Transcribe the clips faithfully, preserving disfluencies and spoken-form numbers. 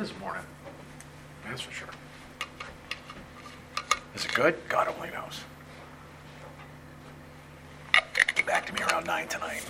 this morning. That's for sure. Is it good? God only knows. Get back to me around nine tonight.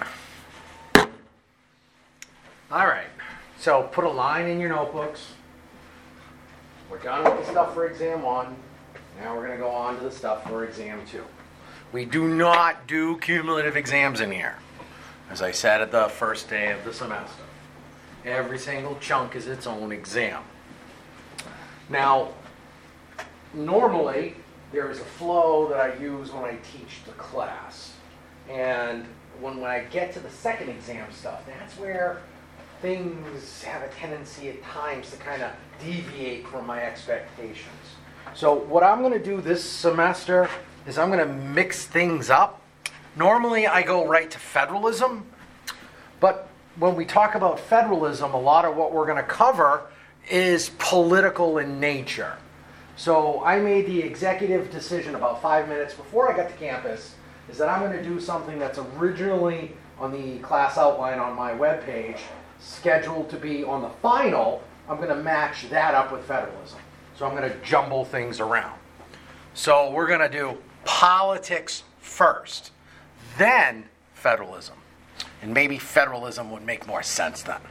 All right. So put a line in your notebooks. We're done with the stuff for exam one. Now we're going to go on to the stuff for exam two. We do not do cumulative exams in here, as I said at the first day of the semester. Every single chunk is its own exam. Now, normally, there is a flow that I use when I teach the class. And when, when I get to the second exam stuff, that's where things have a tendency at times to kind of deviate from my expectations. So what I'm going to do this semester is I'm going to mix things up. Normally, I go right to federalism, but when we talk about federalism, a lot of what we're going to cover is political in nature. So I made the executive decision about five minutes before I got to campus is that I'm going to do something that's originally on the class outline on my webpage, scheduled to be on the final. I'm going to match that up with federalism. So I'm going to jumble things around. So we're going to do politics first, then federalism. And maybe federalism would make more sense then.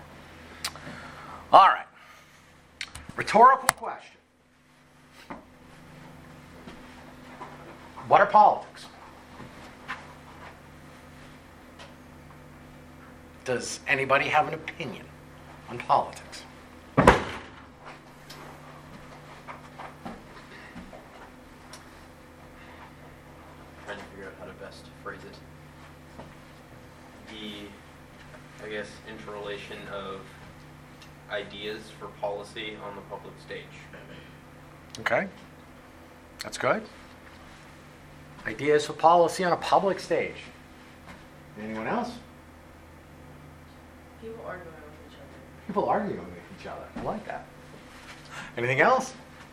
All right. Rhetorical question. What are politics? Does anybody have an opinion on politics? Trying to figure out how to best phrase it. The, I guess, interrelation of ideas for policy on the public stage. Okay. That's good. Ideas for policy on a public stage. Anyone else? People arguing with each other. People arguing with each other. I like that. Anything else?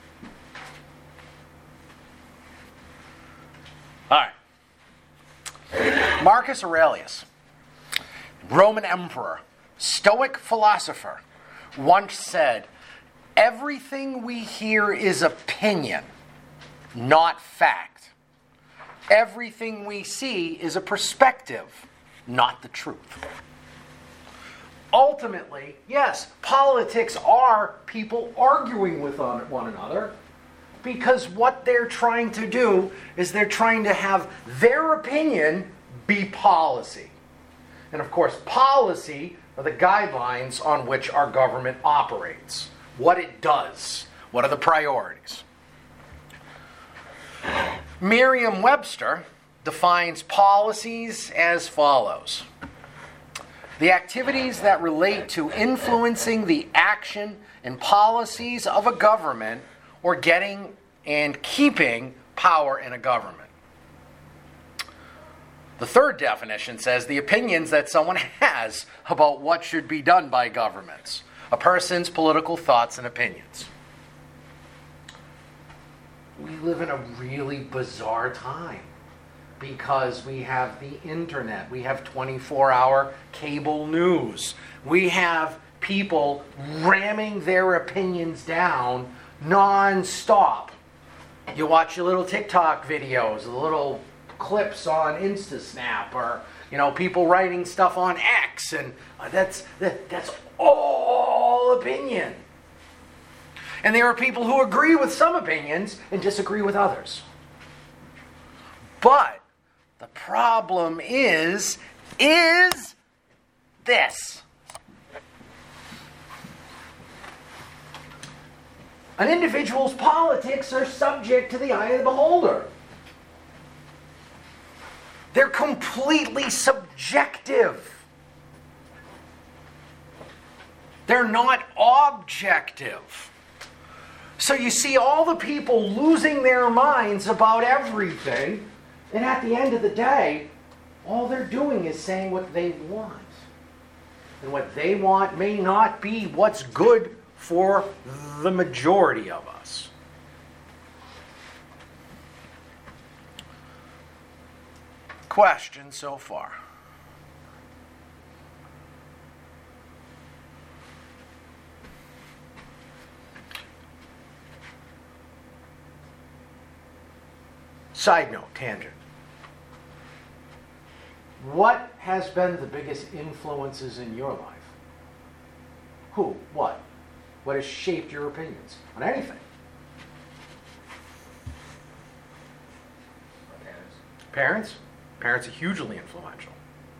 All right. Marcus Aurelius, Roman emperor, Stoic philosopher, once said, "Everything we hear is opinion, not fact. Everything we see is a perspective, not the truth." Ultimately, yes, politics are people arguing with one another, because what they're trying to do is they're trying to have their opinion be policy. And of course, policy are the guidelines on which our government operates, what it does, what are the priorities. Merriam-Webster defines policies as follows: the activities that relate to influencing the action and policies of a government or getting and keeping power in a government. The third definition says the opinions that someone has about what should be done by governments, a person's political thoughts and opinions. We live in a really bizarre time because we have the internet, we have twenty-four hour cable news, we have people ramming their opinions down non-stop. You watch your little TikTok videos, the little clips on InstaSnap, or you know, people writing stuff on X, and uh, that's that, that's all opinion. And there are people who agree with some opinions and disagree with others. But the problem is, is this. An individual's politics are subject to the eye of the beholder. They're completely subjective. They're not objective. So you see all the people losing their minds about everything, and at the end of the day, all they're doing is saying what they want. And what they want may not be what's good for the majority of us. Question so far? Side note, tangent. What has been the biggest influences in your life? Who? What? What has shaped your opinions on anything? My parents. Parents? Parents are hugely influential.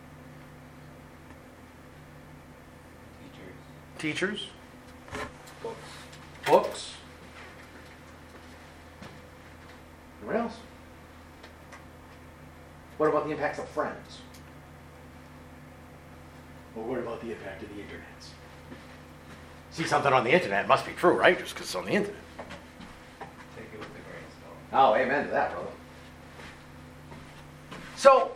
Teachers. Teachers? Books. Books? Anyone else? What about the impacts of friends? Or what about the impact of the internet? See something on the internet, it must be true, right? Just because it's on the internet. Take it with a grain of salt. Oh, amen to that, brother. So,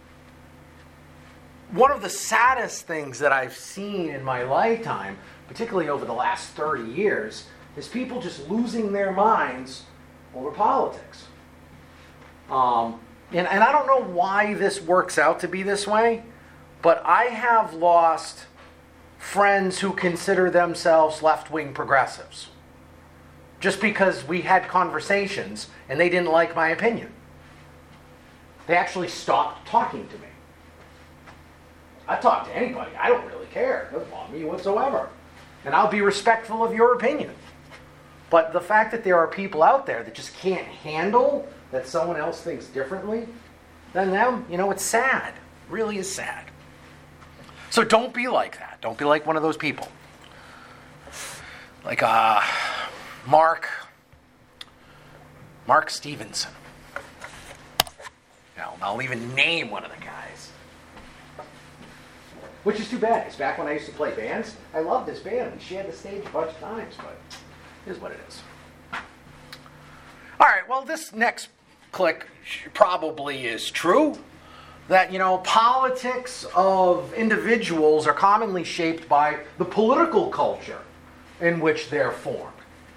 one of the saddest things that I've seen in my lifetime, particularly over the last thirty years, is people just losing their minds over politics. Um, and, and I don't know why this works out to be this way, but I have lost friends who consider themselves left-wing progressives just because we had conversations and they didn't like my opinion. They actually stopped talking to me. I talk to anybody. I don't really care. It doesn't bother me whatsoever. And I'll be respectful of your opinion. But the fact that there are people out there that just can't handle that someone else thinks differently than them, you know, it's sad. It really is sad. So don't be like that. Don't be like one of those people. Like uh, Mark, Mark Stevenson. Now, I'll even name one of the guys. Which is too bad, because back when I used to play bands, I loved this band. We shared the stage a bunch of times, but it is what it is. All right, well, this next click probably is true. That, you know, politics of individuals are commonly shaped by the political culture in which they're formed.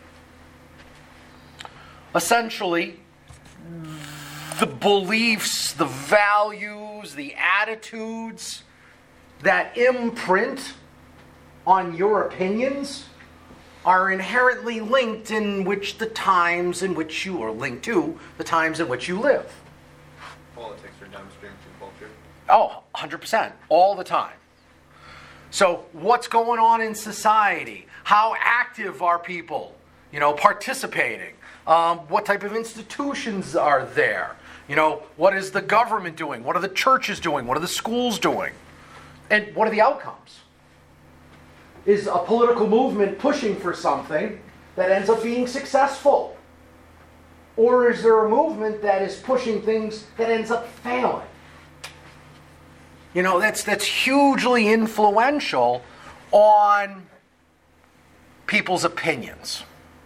Essentially, the beliefs, the values, the attitudes that imprint on your opinions are inherently linked in which the times in which you are linked to, the times in which you live. Politics are downstream from culture. Oh, one hundred percent. All the time. So what's going on in society? How active are people, you know, participating? Um, what type of institutions are there? You know, what is the government doing? What are the churches doing? What are the schools doing? And what are the outcomes? Is a political movement pushing for something that ends up being successful? Or is there a movement that is pushing things that ends up failing? You know, that's that's hugely influential on people's opinions.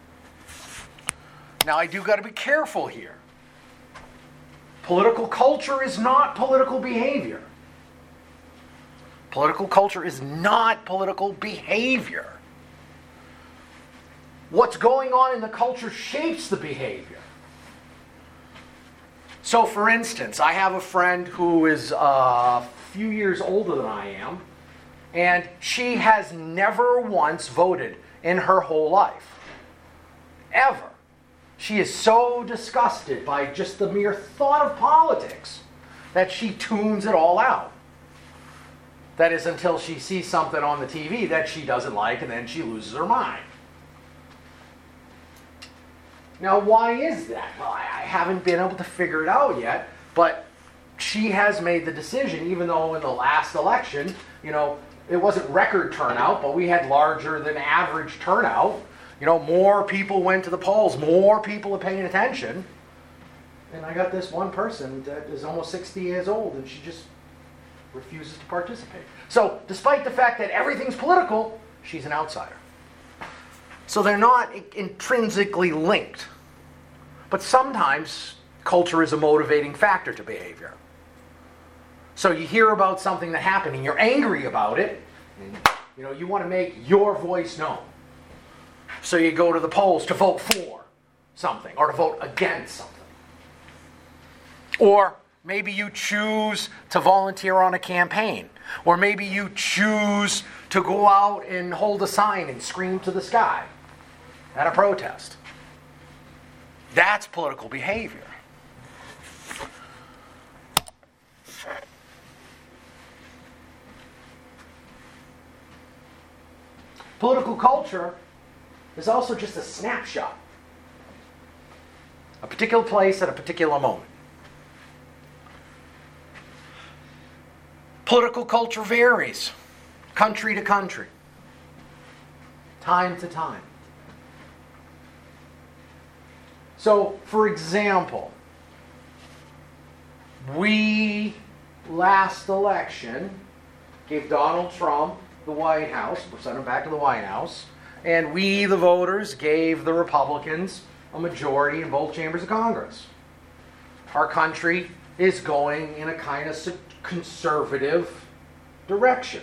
Now, I do got to be careful here. Political culture is not political behavior. Political culture is not political behavior. What's going on in the culture shapes the behavior. So, for instance, I have a friend who is a few years older than I am, and she has never once voted in her whole life. Ever. She is so disgusted by just the mere thought of politics that she tunes it all out. That is until she sees something on the T V that she doesn't like, and then she loses her mind. Now, why is that? Well, I haven't been able to figure it out yet, but she has made the decision, even though in the last election, you know, it wasn't record turnout, but we had larger than average turnout. You know, more people went to the polls, more people are paying attention. And I got this one person that is almost sixty years old, and she just refuses to participate. So, despite the fact that everything's political, she's an outsider. So they're not intrinsically linked. But sometimes culture is a motivating factor to behavior. So you hear about something that happened and you're angry about it, and you know, you want to make your voice known. So you go to the polls to vote for something or to vote against something. Or maybe you choose to volunteer on a campaign. Or maybe you choose to go out and hold a sign and scream to the sky at a protest. That's political behavior. Political culture is also just a snapshot. A particular place at a particular moment. Political culture varies, country to country, time to time. So, for example, we last election gave Donald Trump the White House, sent him back to the White House, and we, the voters, gave the Republicans a majority in both chambers of Congress. Our country is going in a kind of conservative direction.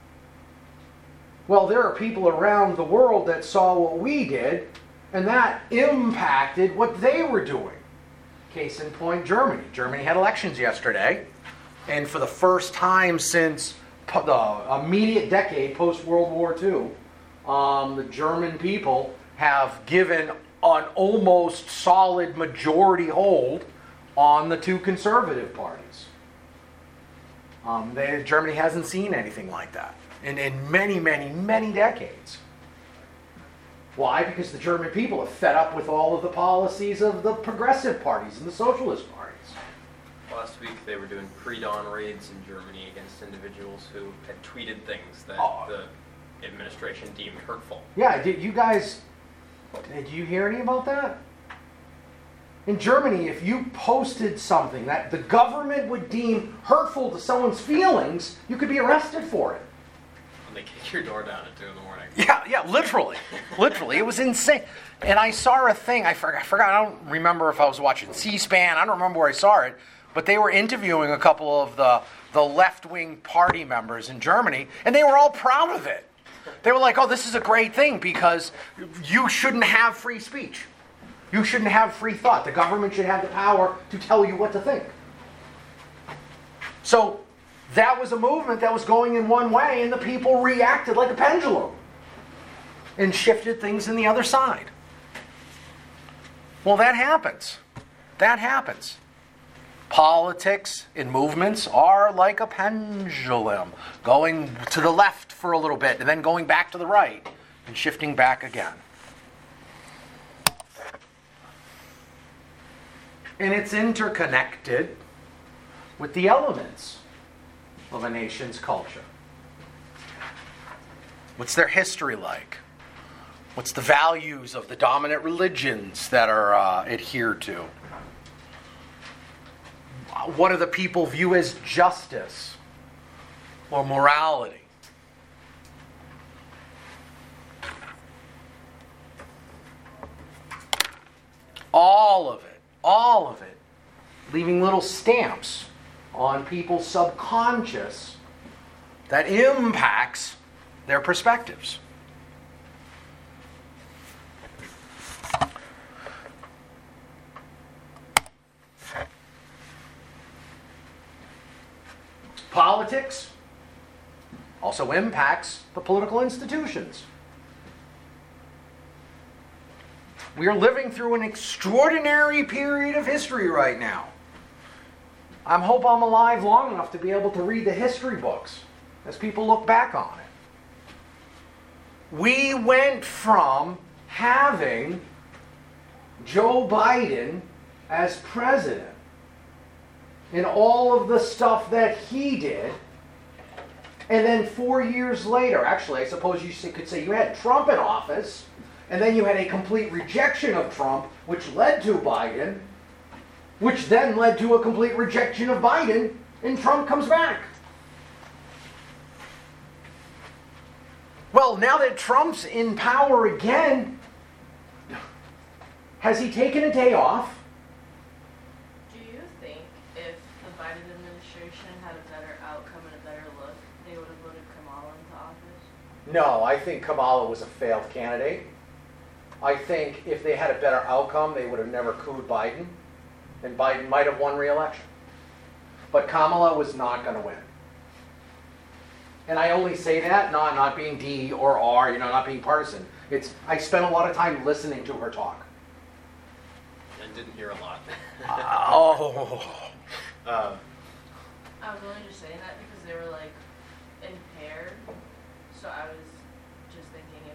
Well, there are people around the world that saw what we did, and that impacted what they were doing. Case in point, Germany. Germany had elections yesterday, and for the first time since the immediate decade post-World War Two, um, the German people have given an almost solid majority hold on the two conservative parties. Um, they, Germany hasn't seen anything like that in, in many, many, many decades. Why? Because the German people have fed up with all of the policies of the progressive parties and the socialist parties. Last week they were doing pre-dawn raids in Germany against individuals who had tweeted things that Oh. the administration deemed hurtful. Yeah, did you guys, did you hear any about that? In Germany, if you posted something that the government would deem hurtful to someone's feelings, you could be arrested for it. And they kick your door down at two in the morning. Yeah, yeah, literally. Literally. It was insane. And I saw a thing, I forgot, I forgot, I don't remember if I was watching C-SPAN, I don't remember where I saw it, but they were interviewing a couple of the, the left-wing party members in Germany, and they were all proud of it. They were like, oh, this is a great thing because you shouldn't have free speech. You shouldn't have free thought. The government should have the power to tell you what to think. So that was a movement that was going in one way, and the people reacted like a pendulum and shifted things in the other side. Well, that happens. That happens. Politics and movements are like a pendulum, going to the left for a little bit and then going back to the right and shifting back again. And it's interconnected with the elements of a nation's culture. What's their history like? What's the values of the dominant religions that are uh, adhered to? What do the people view as justice or morality? All of it, all of it, leaving little stamps on people's subconscious that impacts their perspectives. Politics also impacts the political institutions. We are living through an extraordinary period of history right now. I hope I'm alive long enough to be able to read the history books as people look back on it. We went from having Joe Biden as president and all of the stuff that he did, and then four years later, actually, I suppose you could say you had Trump in office, and then you had a complete rejection of Trump, which led to Biden, which then led to a complete rejection of Biden, and Trump comes back. Well, now that Trump's in power again, has he taken a day off? Do you think if the Biden administration had a better outcome and a better look, they would have voted Kamala into office? No, I think Kamala was a failed candidate. I think if they had a better outcome, they would have never cooed Biden, and Biden might have won re-election. But Kamala was not going to win. And I only say that not not being D or R, you know, not being partisan. It's I spent a lot of time listening to her talk. I didn't hear a lot. uh, oh. Uh, I was only just saying that because they were like impaired, so I was just thinking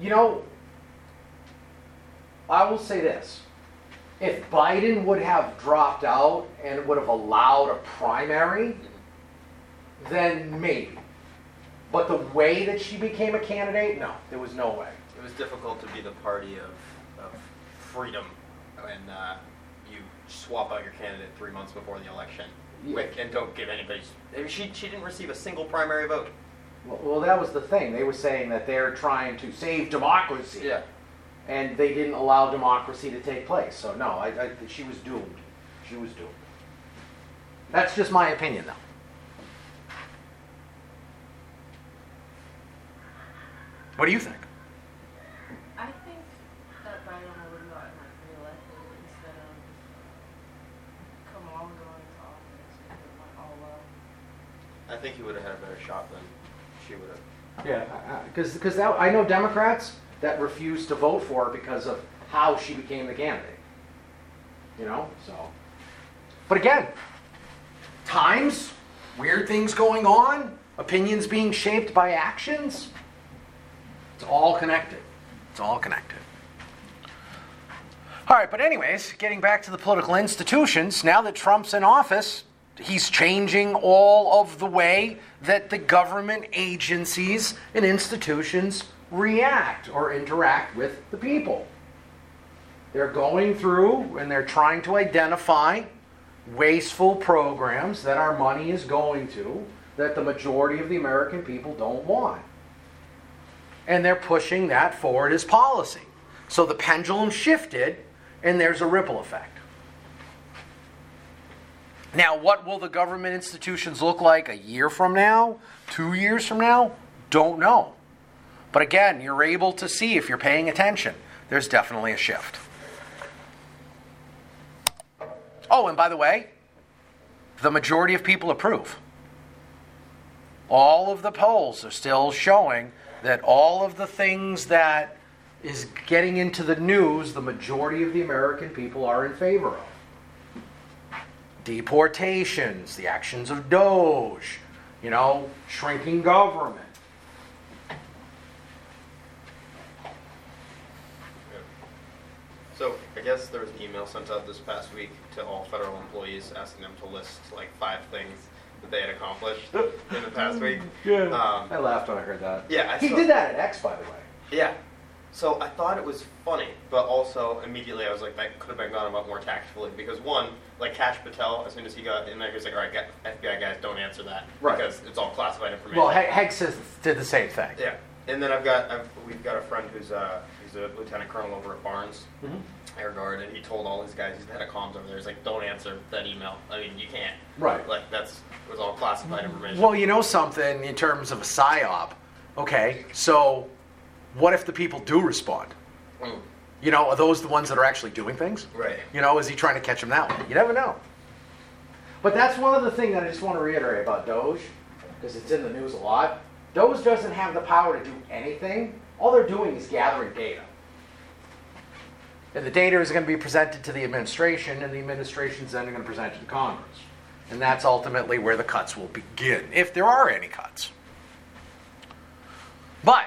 You know, I will say this. If Biden would have dropped out and would have allowed a primary, then maybe. But the way that she became a candidate, no, there was no way. It was difficult to be the party of, of freedom when uh, you swap out your candidate three months before the election. Yeah. Quick, and don't give anybody. I mean, she she didn't receive a single primary vote. Well, well, that was the thing. They were saying that they're trying to save democracy. Yeah. And they didn't allow democracy to take place. So no, I, I, she was doomed. She was doomed. That's just my opinion, though. What do you think? I think that Biden would have gotten like reelected instead of Kamala going into office if it went all well. I think he would have had a better shot than she would have. Yeah, because because I know Democrats that refused to vote for her because of how she became the candidate. You know, so. But again, times, weird things going on, opinions being shaped by actions. It's all connected. It's all connected. All right, but anyways, getting back to the political institutions, now that Trump's in office, he's changing all of the way that the government agencies and institutions react or interact with the people. They're going through and they're trying to identify wasteful programs that our money is going to that the majority of the American people don't want. And they're pushing that forward as policy. So the pendulum shifted and there's a ripple effect. Now, what will the government institutions look like a year from now? Two years from now? Don't know. But again, you're able to see if you're paying attention. There's definitely a shift. Oh, and by the way, the majority of people approve. All of the polls are still showing that all of the things that is getting into the news, the majority of the American people are in favor of. Deportations, the actions of Doge, you know, shrinking government. So I guess there was an email sent out this past week to all federal employees asking them to list like five things that they had accomplished in the past week. Yeah. Um, I laughed when I heard that. Yeah, I he saw- did that at X, by the way. Yeah. So I thought it was funny, but also immediately I was like, that could have been gone about more tactfully because one, like Kash Patel, as soon as he got in there, he was like, all right, F B I guys, don't answer that Right. because it's all classified information. Well, He- Hegg says did the same thing. Yeah. And then I've got, I've, we've got a friend who's uh, he's a lieutenant colonel over at Barnes Mm-hmm. Air Guard, and he told all his guys, he's the head of comms over there, he's like, don't answer that email. I mean, you can't. Right. Like, that's, it was all classified information. Well, you know something in terms of a psyop. Okay, so what if the people do respond? Mm. You know, are those the ones that are actually doing things? Right. You know, is he trying to catch them that way? You never know. But that's one of the things that I just want to reiterate about Doge, because it's in the news a lot. Doge doesn't have the power to do anything. All they're doing is gathering data. And the data is going to be presented to the administration, and the administration's then going to present it to Congress. And that's ultimately where the cuts will begin, if there are any cuts. But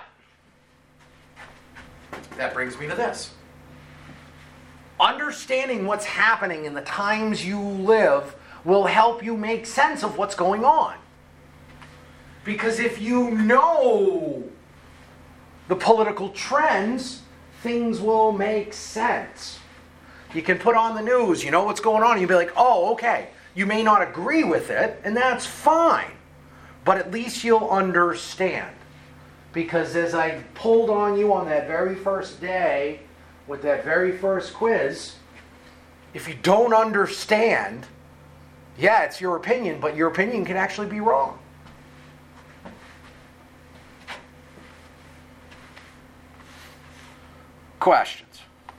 that brings me to this. Understanding what's happening in the times you live will help you make sense of what's going on. Because if you know the political trends, things will make sense. You can put on the news, you know what's going on, and you'll be like, oh, okay. You may not agree with it, and that's fine. But at least you'll understand. Because as I pulled on you on that very first day, with that very first quiz, if you don't understand, yeah, it's your opinion, but your opinion can actually be wrong. Questions?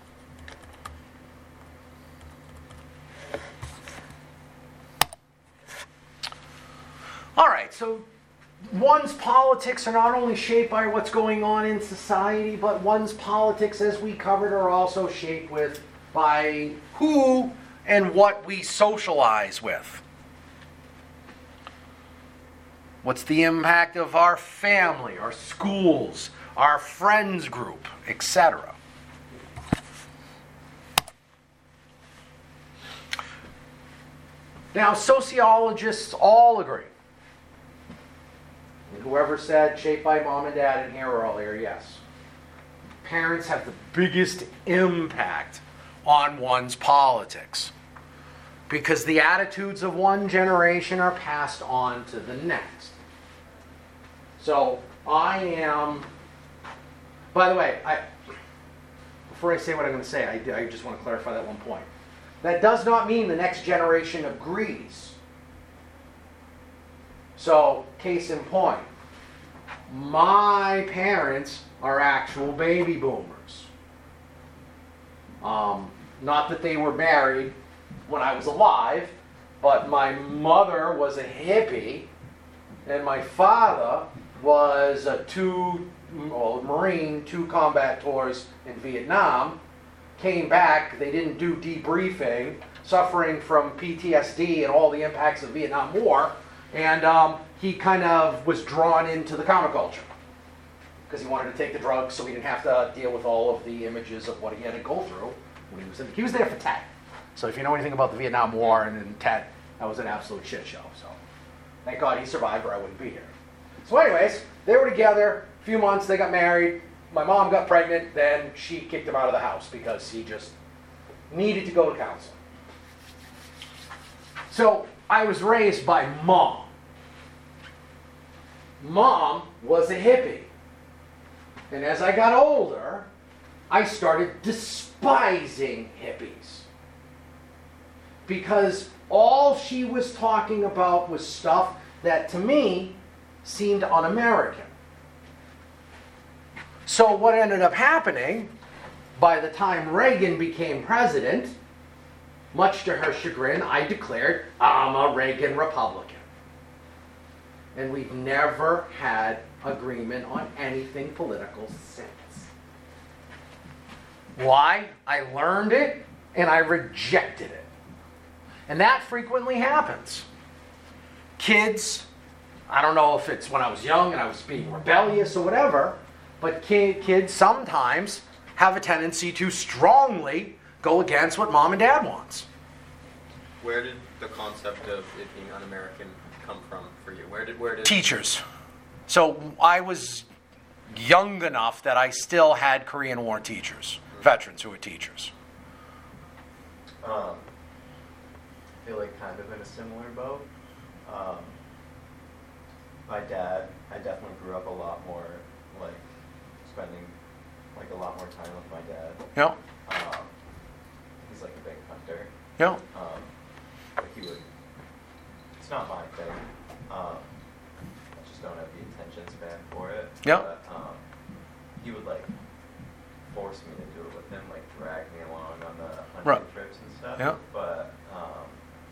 All right, so one's politics are not only shaped by what's going on in society, but one's politics, as we covered, are also shaped with by who and what we socialize with. What's the impact of our family, our schools, our friends group, et cetera? Now, sociologists all agree. And whoever said shaped by mom and dad in here earlier, yes. Parents have the biggest impact on one's politics because the attitudes of one generation are passed on to the next. So I am, by the way, I, before I say what I'm going to say, I, I just want to clarify that one point. That does not mean the next generation agrees. So, case in point, my parents are actual baby boomers. Um, not that they were married when I was alive, but my mother was a hippie, and my father was a two, well, Marine, two combat tours in Vietnam. Came back, they didn't do debriefing, suffering from P T S D and all the impacts of the Vietnam War, and um, he kind of was drawn into the counterculture because he wanted to take the drugs so he didn't have to deal with all of the images of what he had to go through when he was in. He was there for Tet. So if you know anything about the Vietnam War and in Tet, that was an absolute shit show. So thank God he survived or I wouldn't be here. So anyways, they were together, a few months, they got married. My mom got pregnant, then she kicked him out of the house because he just needed to go to counseling. So I was raised by mom. Mom was a hippie. And as I got older, I started despising hippies. Because all she was talking about was stuff that to me seemed un-American. So what ended up happening, by the time Reagan became president, much to her chagrin, I declared, I'm a Reagan Republican. And we've never had agreement on anything political since. Why? I learned it and I rejected it. And that frequently happens. Kids, I don't know if it's when I was young and I was being rebellious or whatever, but kids sometimes have a tendency to strongly go against what mom and dad wants. Where did the concept of it being un-American come from for you? Where did where did Teachers. So I was young enough that I still had Korean War teachers, mm-hmm. veterans who were teachers. Um, I feel like kind of in a similar boat. Um, my dad, I definitely grew up a lot more like spending like a lot more time with my dad. Yep. Um, he's like a big hunter. Yep. Um, but he would. It's not my thing. Um, I just don't have the attention span for it. Yep. But um, he would like force me to do it with him, like drag me along on the hunting Right. trips and stuff. Yep. But um,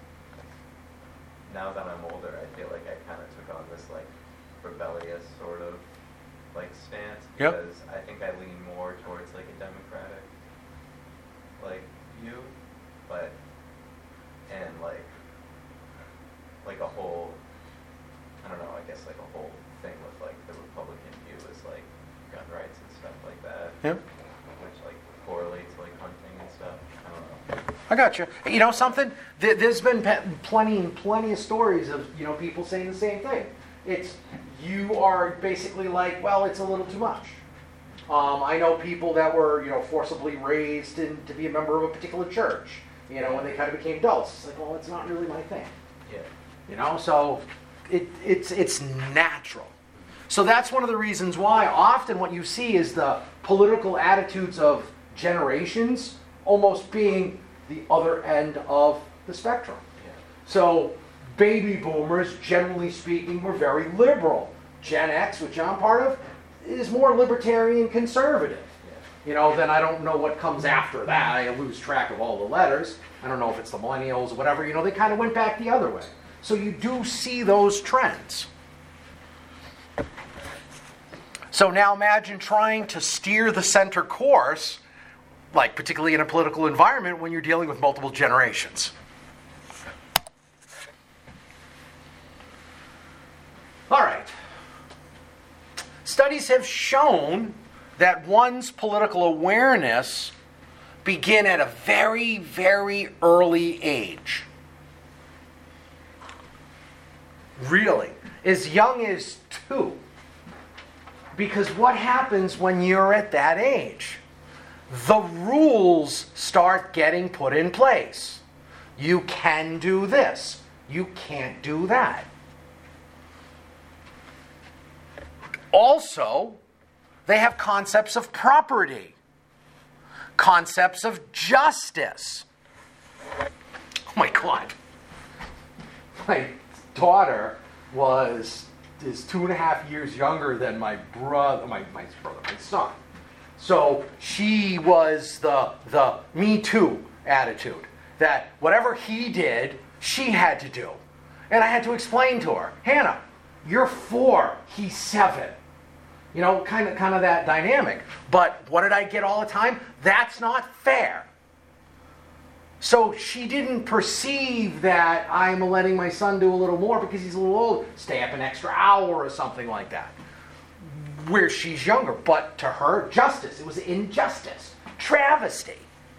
now that I'm older, I feel like I kind of took on this like rebellious sort of like stance Yep. because I think I lean more towards like a democratic like view, but and like like a whole I don't know I guess like a whole thing with like the Republican view is like gun rights and stuff like that. Yep. Which like correlates like hunting and stuff. I don't know. I got you. You know something? There- There's been pe- plenty and plenty of stories of you know people saying the same thing. It's you are basically like, well, it's a little too much. Um, I know people that were you know forcibly raised in, to be a member of a particular church. You know, when they kind of became adults, it's like, well, it's not really my thing. Yeah. You know, so it, it's it's natural. So that's one of the reasons why often what you see is the political attitudes of generations almost being the other end of the spectrum. Yeah. So baby boomers, generally speaking, were very liberal. Gen X, which I'm part of, is more libertarian conservative. Yeah. You know, then I don't know what comes after that. I lose track of all the letters. I don't know if it's the millennials or whatever. You know, they kind of went back the other way. So you do see those trends. So now imagine trying to steer the center course, like particularly in a political environment when you're dealing with multiple generations. All right. studies have shown that one's political awareness begin at a very, very early age. Really, as young as two. Because what happens when you're at that age? The rules start getting put in place. You can do this. You can't do that. Also, they have concepts of property, concepts of justice. Oh my God. My daughter was is two and a half years younger than my brother, my, my brother, my son. So she was the the me too attitude, that whatever he did, she had to do. And I had to explain to her, Hannah, you're four, he's seven. You know, kind of kind of that dynamic. But what did I get all the time? That's not fair. So she didn't perceive that I'm letting my son do a little more because he's a little old, stay up an extra hour or something like that. Where she's younger. But to her, justice. It was injustice. Travesty.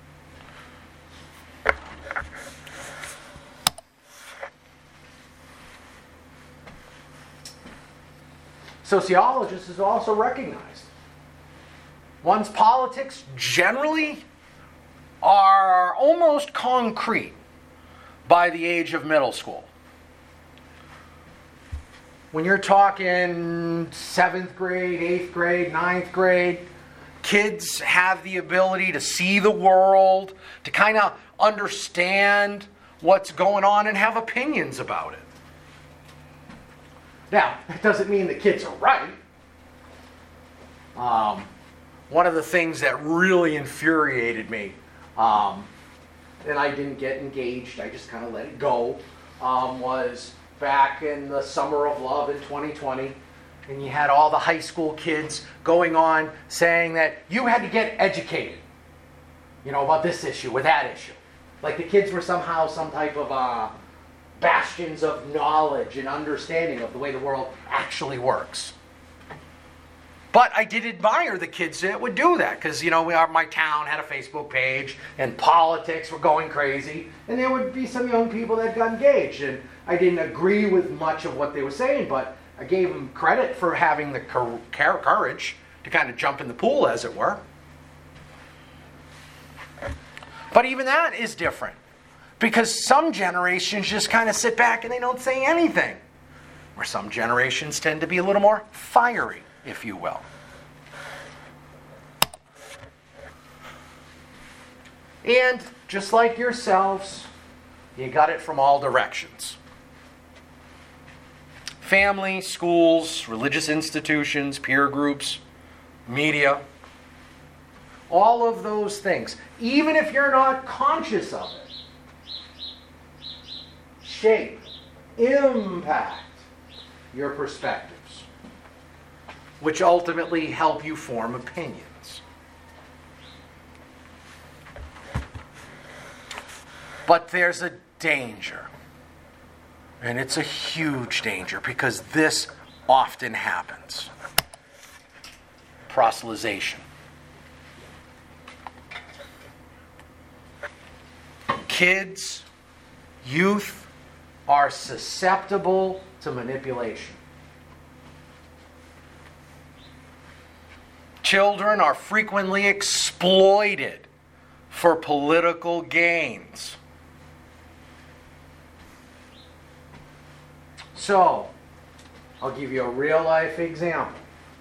Sociologists have also recognized one's politics generally are almost concrete by the age of middle school. When you're talking seventh grade, eighth grade, ninth grade, kids have the ability to see the world, to kind of understand what's going on and have opinions about it. Now, that doesn't mean the kids are right. Um, one of the things that really infuriated me, um, and I didn't get engaged, I just kind of let it go, um, was back in the summer of love in twenty twenty, and you had all the high school kids going on saying that you had to get educated, you know, about this issue or that issue. Like the kids were somehow some type of uh, bastions of knowledge and understanding of the way the world actually works. But I did admire the kids that would do that because, you know, we are, my town had a Facebook page and politics were going crazy, and there would be some young people that got engaged. And I didn't agree with much of what they were saying, but I gave them credit for having the cor- courage to kind of jump in the pool, as it were. But even that is different because some generations just kind of sit back and they don't say anything, where some generations tend to be a little more fiery, if you will. And just like yourselves, you got it from all directions. Family, schools, religious institutions, peer groups, media, all of those things, even if you're not conscious of it, shape, impact your perspectives, which ultimately help you form opinions. But there's a danger. And it's a huge danger because this often happens. Proselytization. Kids, youth are susceptible to manipulation. Children are frequently exploited for political gains. So, I'll give you a real-life example.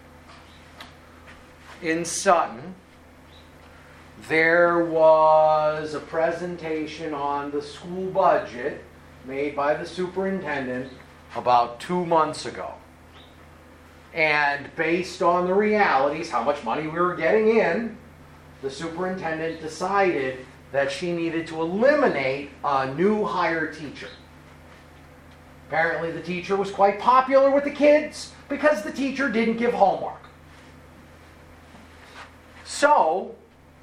In Sutton, there was a presentation on the school budget made by the superintendent about two months ago. And based on the realities, how much money we were getting in, the superintendent decided that she needed to eliminate a new hire teacher. Apparently the teacher was quite popular with the kids because the teacher didn't give homework. So,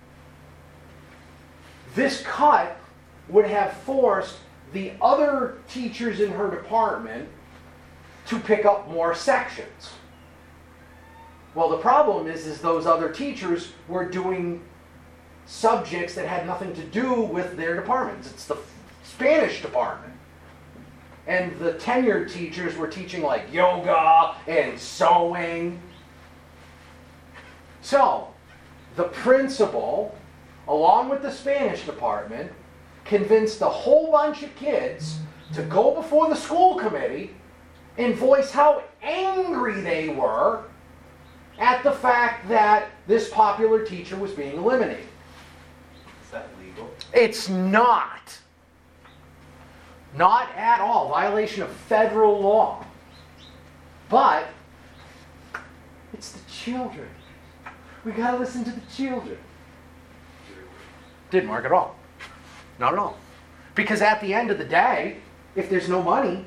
this cut would have forced the other teachers in her department to pick up more sections. Well, the problem is, is those other teachers were doing subjects that had nothing to do with their departments. It's the Spanish department. And the tenured teachers were teaching like yoga and sewing. So, the principal, along with the Spanish department, convinced a whole bunch of kids to go before the school committee and voice how angry they were at the fact that this popular teacher was being eliminated. Is that legal? It's not. Not at all. Violation of federal law. But it's the children. We gotta listen to the children. Didn't work at all. Not at all. Because at the end of the day, if there's no money,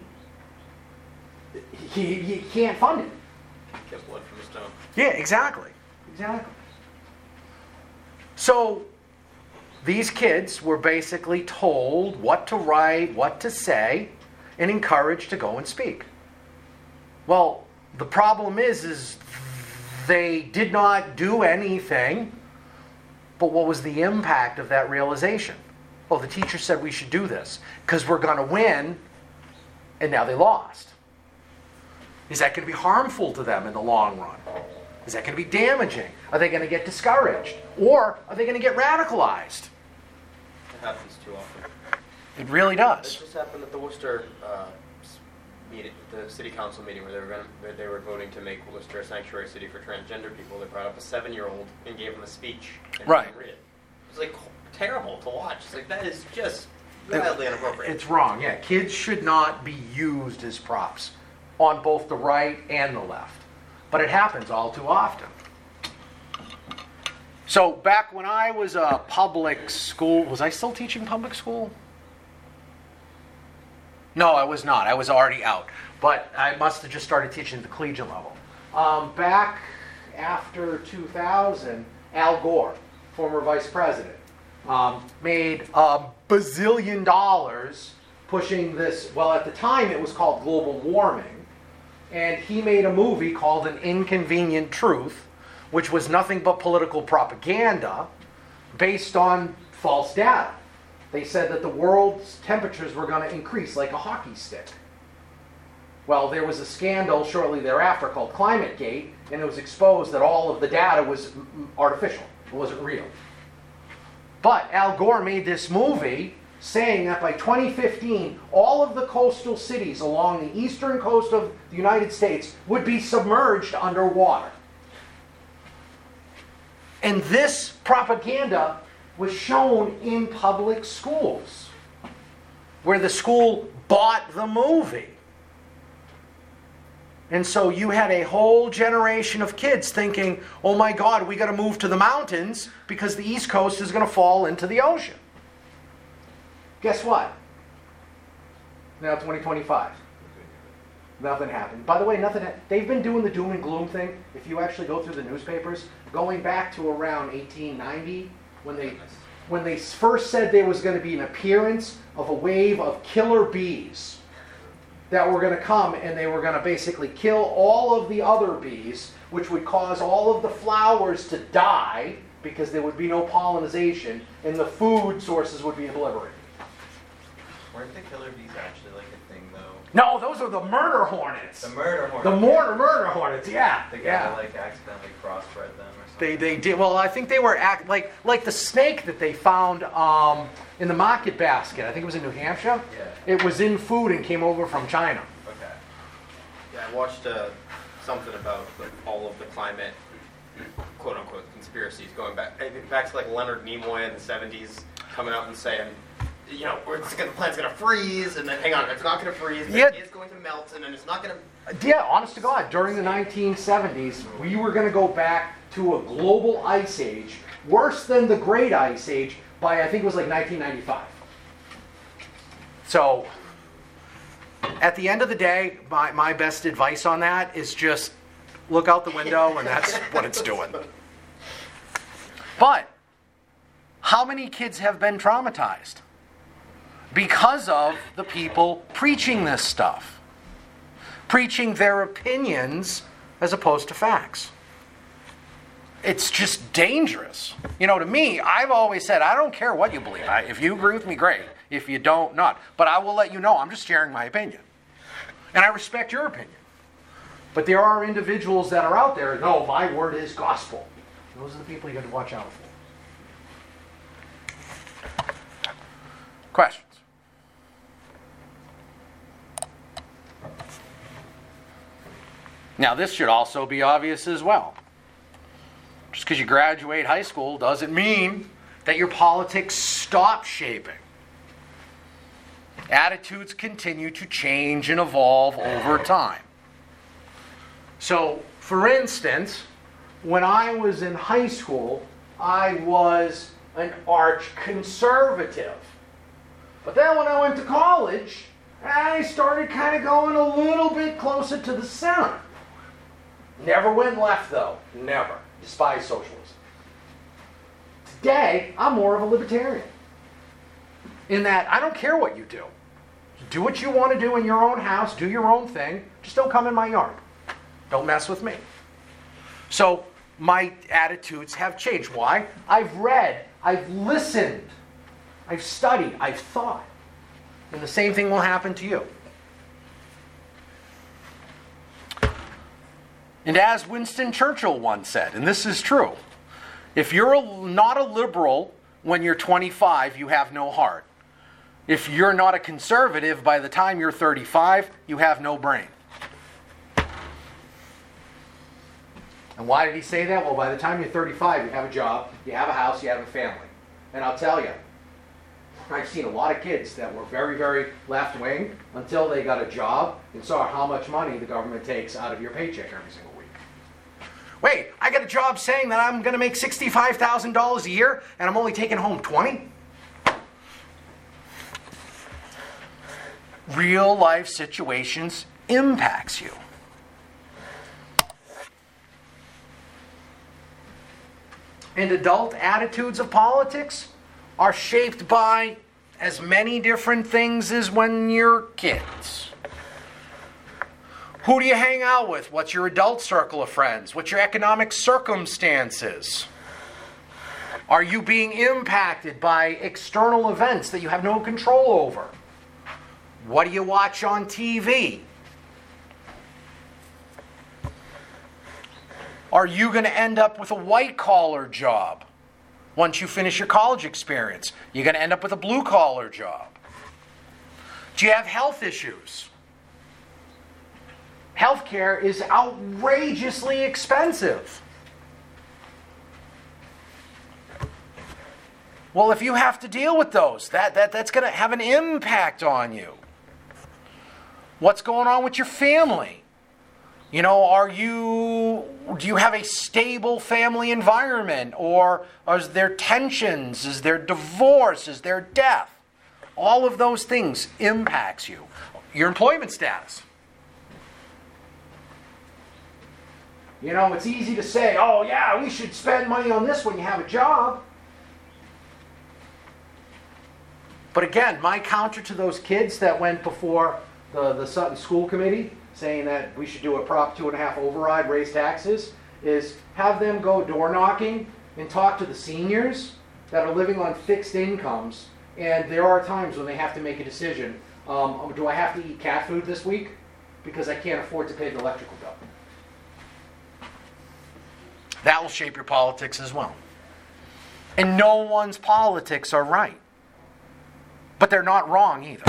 you, you can't fund it. Get blood from a stone. Yeah, exactly. Exactly. So, these kids were basically told what to write, what to say, and encouraged to go and speak. Well, the problem is, is they did not do anything, but what was the impact of that realization? Well, the teacher said we should do this because we're going to win, and now they lost. Is that going to be harmful to them in the long run? Is that going to be damaging? Are they going to get discouraged? Or are they going to get radicalized? It happens too often. It really It does. just happened at the Worcester uh, s- meeting, the city council meeting, where they were going to, they were voting to make Worcester a sanctuary city for transgender people. They brought up a seven-year-old and gave him a speech and Right. didn't read it. It was like terrible to watch. It's like that is just wildly inappropriate. It's wrong. Yeah, kids should not be used as props on both the right and the left. But it happens all too often. So back when I was a public school, was I still teaching public school? No, I was not. I was already out. But I must have just started teaching at the collegiate level. Um, back after two thousand, Al Gore, former vice president, um, made a bazillion dollars pushing this, well, at the time it was called global warming. And he made a movie called An Inconvenient Truth, which was nothing but political propaganda based on false data. They said that the world's temperatures were going to increase like a hockey stick. Well, there was a scandal shortly thereafter called ClimateGate, and it was exposed that all of the data was artificial. It wasn't real. But Al Gore made this movie saying that by twenty fifteen, all of the coastal cities along the eastern coast of the United States would be submerged underwater. And this propaganda was shown in public schools, where the school bought the movie. And so you had a whole generation of kids thinking, oh my God, we got to move to the mountains because the East Coast is going to fall into the ocean. Guess what? Now twenty twenty-five. Nothing happened. By the way, nothing. Ha- they've been doing the doom and gloom thing. If you actually go through the newspapers, going back to around eighteen ninety, when they when they first said there was going to be an appearance of a wave of killer bees that were going to come, and they were going to basically kill all of the other bees, which would cause all of the flowers to die because there would be no pollination, and the food sources would be obliterated. Weren't the killer bees actually like a thing though? No, those are the murder hornets. The murder hornet. The murder murder hornets, yeah. The guy yeah. like accidentally crossbred them or something. They they did well. I think they were act like like the snake that they found um, in the market basket. I think it was in New Hampshire. Yeah. It was in food and came over from China. Okay. Yeah, I watched uh, something about the, all of the climate, quote unquote, conspiracies going back back to like Leonard Nimoy in the seventies, coming out and saying, you know, we're, it's gonna, the planet's going to freeze, and then hang on, it's not going to freeze, but Yeah. it is going to melt, and then it's not going to. Yeah, honest to God, during the nineteen seventies, we were going to go back to a global ice age, worse than the Great Ice Age, by I think it was like nineteen ninety-five. So, at the end of the day, my, my best advice on that is just look out the window, and that's what it's doing. But, how many kids have been traumatized? Because of the people preaching this stuff. Preaching their opinions as opposed to facts. it's just dangerous. You know, to me, I've always said, I don't care what you believe. I, if you agree with me, great. If you don't, not. But I will let you know, I'm just sharing my opinion. And I respect your opinion. But there are individuals that are out there, no, my word is gospel. Those are the people you got to watch out for. Questions? Now, this should also be obvious as well. Just because you graduate high school doesn't mean that your politics stop shaping. Attitudes continue to change and evolve over time. So, for instance, when I was in high school, I was an arch conservative. But then when I went to college, I started kind of going a little bit closer to the center. Never went left, though. Never. Despise socialism. Today, I'm more of a libertarian. In that, I don't care what you do. Do what you want to do in your own house. Do your own thing. Just don't come in my yard. Don't mess with me. So, my attitudes have changed. Why? I've read. I've listened. I've studied. I've thought. And the same thing will happen to you. And as Winston Churchill once said, and this is true, if you're a, not a liberal when you're twenty-five, you have no heart. If you're not a conservative by the time you're thirty-five, you have no brain. And why did he say that? Well, by the time you're thirty-five, you have a job, you have a house, you have a family. And I'll tell you, I've seen a lot of kids that were very, very left-wing until they got a job and saw how much money the government takes out of your paycheck every single week. Wait, I got a job saying that I'm going to make sixty-five thousand dollars a year and I'm only taking home twenty? Real life situations impacts you. And adult attitudes of politics are shaped by as many different things as when you're kids. Who do you hang out with? What's your adult circle of friends? What's your economic circumstances? Are you being impacted by external events that you have no control over? What do you watch on T V? Are you going to end up with a white-collar job once you finish your college experience? You're going to end up with a blue-collar job. Do you have health issues? Healthcare is outrageously expensive. Well, if you have to deal with those, that, that, that's going to have an impact on you. What's going on with your family? You know, are you, do you have a stable family environment? Or is there tensions? Is there divorce? Is there death? All of those things impacts you. Your employment status. You know, it's easy to say, oh yeah, we should spend money on this when you have a job. But again, my counter to those kids that went before the, the Sutton School Committee saying that we should do a Prop two and a half override, raise taxes, is have them go door knocking and talk to the seniors that are living on fixed incomes. And there are times when they have to make a decision. Um, do I have to eat cat food this week? Because I can't afford to pay the electrical bill. That will shape your politics as well. And no one's politics are right. But they're not wrong either.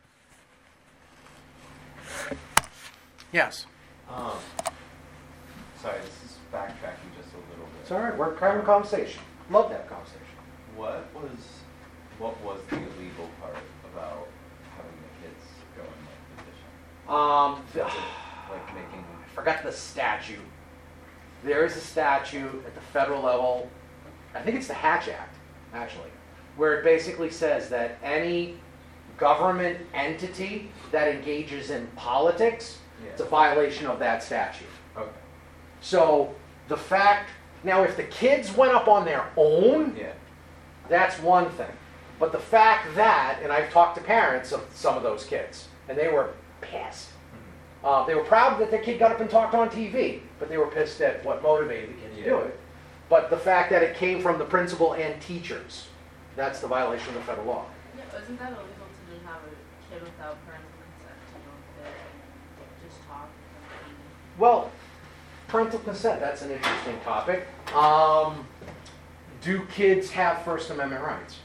Yes? Um, sorry, this is backtracking just a little bit. It's all right. We're having a conversation. Love that conversation. What was what was the illegal part about having the kids go in that position? Um, Was it, like making I forgot the statute. There is a statute at the federal level, I think it's the Hatch Act, actually, where it basically says that any government entity that engages in politics, Yeah. it's a violation of that statute. Okay. So the fact, now if the kids went up on their own, Yeah. that's one thing. But the fact that, and I've talked to parents of some of those kids, and they were pissed. Mm-hmm. Uh, they were proud that their kid got up and talked on T V, but they were pissed at what motivated the kid to do Yeah. it. But the fact that it came from the principal and teachers, that's the violation of the federal law. Yeah, isn't that illegal to just have a kid without parental consent to go with it and just talk and be? Well, parental consent, that's an interesting topic. Um, do kids have First Amendment rights?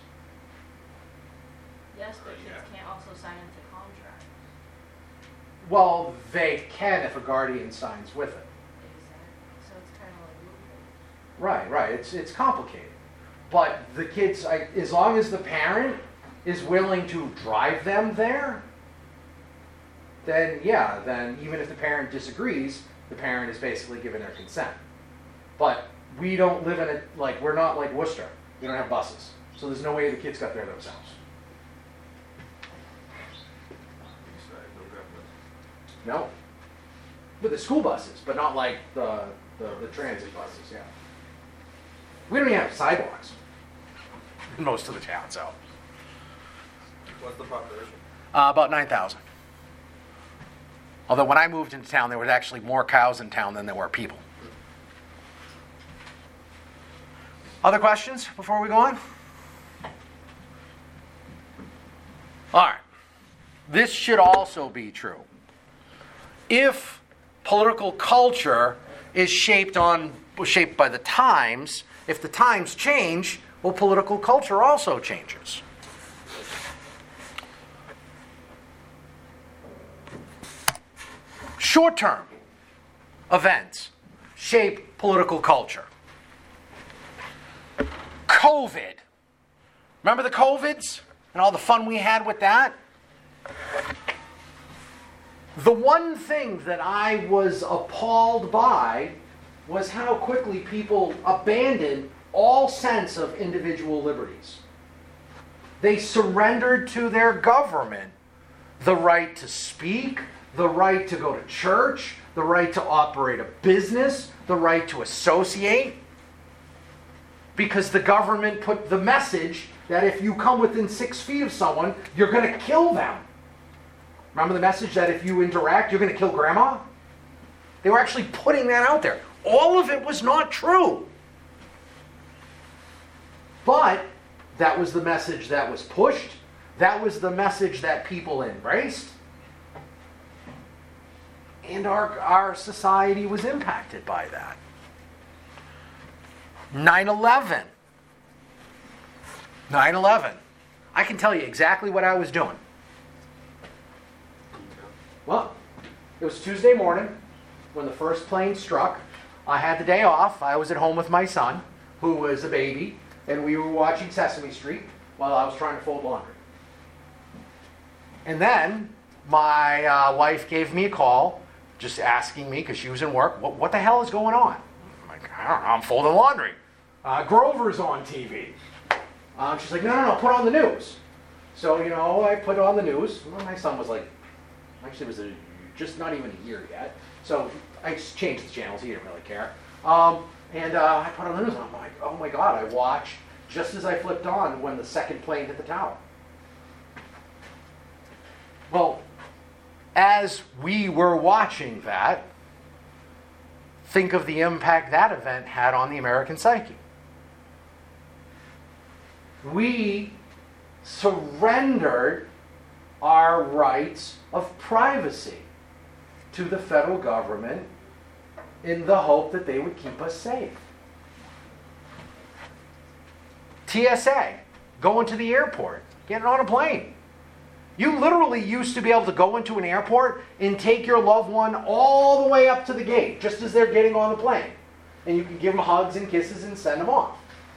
Yes, but kids can't also sign into contracts. Well, they can if a guardian signs with it. Exactly. So it's kind of like loophole. Right, right. It's it's complicated. But the kids, I, as long as the parent is willing to drive them there, then yeah, then even if the parent disagrees, the parent is basically given their consent. But we don't live in a, like, we're not like Worcester. We don't have buses. So there's no way the kids got there themselves. No. But the school buses, but not like the, the, the transit buses, yeah. We don't even have sidewalks in most of the town, so. What's the population? Uh, about nine thousand. Although when I moved into town, there was actually more cows in town than there were people. Other questions before we go on? All right. This should also be true. If political culture is shaped on shaped by the times, if the times change, well, political culture also changes. Short-term events shape political culture. COVID. Remember the COVIDs and all the fun we had with that? The one thing that I was appalled by was how quickly people abandoned all sense of individual liberties. They surrendered to their government the right to speak, the right to go to church, the right to operate a business, the right to associate, because the government put the message that if you come within six feet of someone, you're going to kill them. Remember the message that if you interact, you're going to kill grandma? They were actually putting that out there. All of it was not true. But that was the message that was pushed. That was the message that people embraced. And our, our society was impacted by that. nine eleven. nine eleven. I can tell you exactly what I was doing. Well, it was Tuesday morning when the first plane struck. I had the day off. I was at home with my son, who was a baby, and we were watching Sesame Street while I was trying to fold laundry. And then my uh, wife gave me a call, just asking me, because she was in work, what, what the hell is going on? I'm like, I don't know, I'm folding laundry. Uh, Grover's on T V. Um, she's like, no, no, no, put on the news. So, you know, I put on the news. Well, my son was like, actually, it was a, just not even a year yet. So I just changed the channels. He didn't really care. Um, and uh, I put on the news, and I'm like, oh my God, I watched just as I flipped on when the second plane hit the tower. Well, as we were watching that, think of the impact that event had on the American psyche. We surrendered our rights of privacy to the federal government in the hope that they would keep us safe. T S A, going to the airport, getting on a plane. You literally used to be able to go into an airport and take your loved one all the way up to the gate, just as they're getting on the plane. And you can give them hugs and kisses and send them off.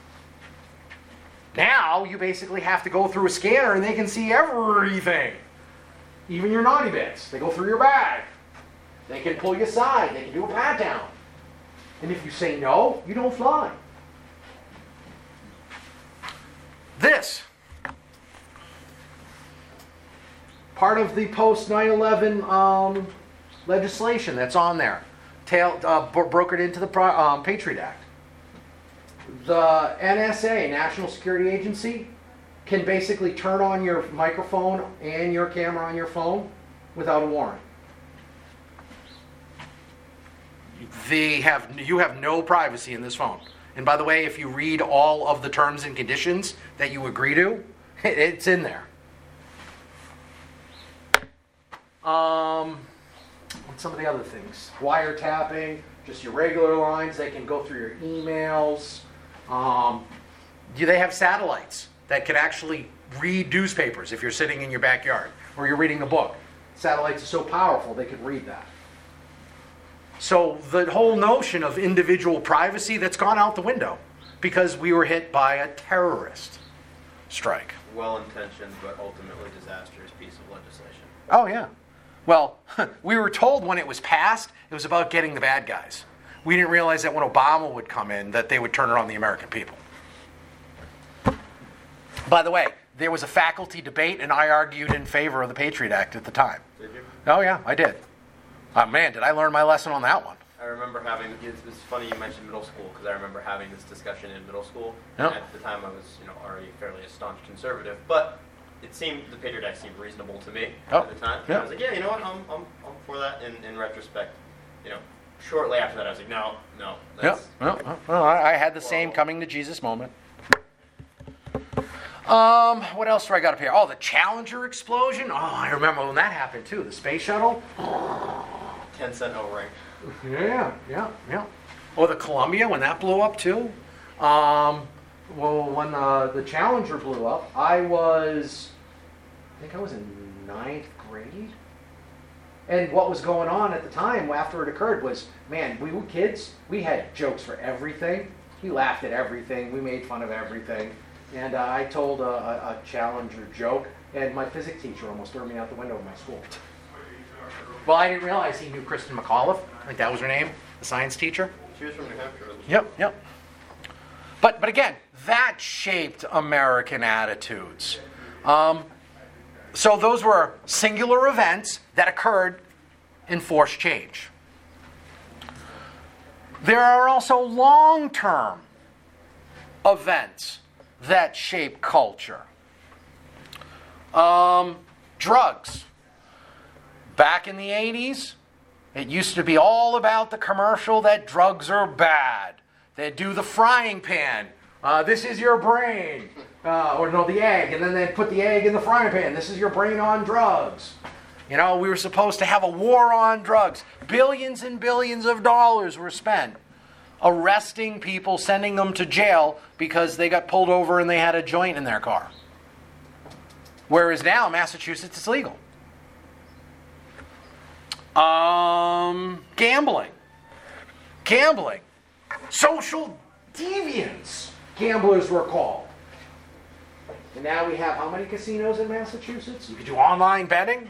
Now, you basically have to go through a scanner and they can see everything. Even your naughty bits. They go through your bag. They can pull you aside. They can do a pat down. And if you say no, you don't fly. This. Part of the post nine eleven um, legislation that's on there. Tail, uh, bro- brokered into the Pro- um, Patriot Act. The N S A, National Security Agency, can basically turn on your microphone and your camera on your phone without a warrant. they have you have no privacy in this phone. And by the way, if you read all of the terms and conditions that you agree to, it's in there. Um, what's some of the other things? Wiretapping, just your regular lines. They can go through your emails. Um, do they have satellites that can actually read newspapers if you're sitting in your backyard or you're reading a book? Satellites are so powerful they can read that. So the whole notion of individual privacy, that's gone out the window because we were hit by a terrorist strike. Well-intentioned but ultimately disastrous piece of legislation. Oh, yeah. Well, we were told when it was passed, it was about getting the bad guys. We didn't realize that when Obama would come in, that they would turn it on the American people. By the way, there was a faculty debate, and I argued in favor of the Patriot Act at the time. Did you? Oh, yeah, I did. Oh, man, did I learn my lesson on that one. I remember having, it's, it's funny you mentioned middle school, because I remember having this discussion in middle school. Yep. And at the time I was, you know, already fairly a staunch conservative, but it seemed, the Patriot Act seemed reasonable to me Oh, at the time. yeah. I was like, yeah, you know what, I'm, I'm, I'm for that in, in retrospect. You know, shortly after that I was like, no, no, Yeah, that's, well, well, I I had the same coming to Jesus moment. Um, what else do I got up here? Oh, the Challenger explosion. Oh, I remember when that happened too. The space shuttle. ten cent O-ring. Yeah, yeah, yeah. Or the Columbia when that blew up too. Um, well, when uh, the Challenger blew up, I was, I think I was in ninth grade. And what was going on at the time after it occurred was, man, we were kids. We had jokes for everything. We laughed at everything. We made fun of everything. And uh, I told a, a, a Challenger joke, and my physics teacher almost threw me out the window of my school. Well, I didn't realize he knew Kristen McAuliffe. I think that was her name, the science teacher. She was from New Hampshire. Yep, yep. But but again, that shaped American attitudes. Um, so those were singular events that occurred and forced change. There are also long-term events that shape culture. Um, drugs. Back in the eighties, it used to be all about the commercial that drugs are bad. They'd do the frying pan. Uh, this is your brain. Uh, or no, the egg. And then they'd put the egg in the frying pan. This is your brain on drugs. You know, we were supposed to have a war on drugs. Billions and billions of dollars were spent arresting people, sending them to jail because they got pulled over and they had a joint in their car. Whereas now, Massachusetts, it's legal. Um, gambling. Gambling. Social deviants, gamblers were called. And now we have how many casinos in Massachusetts? You can do online betting.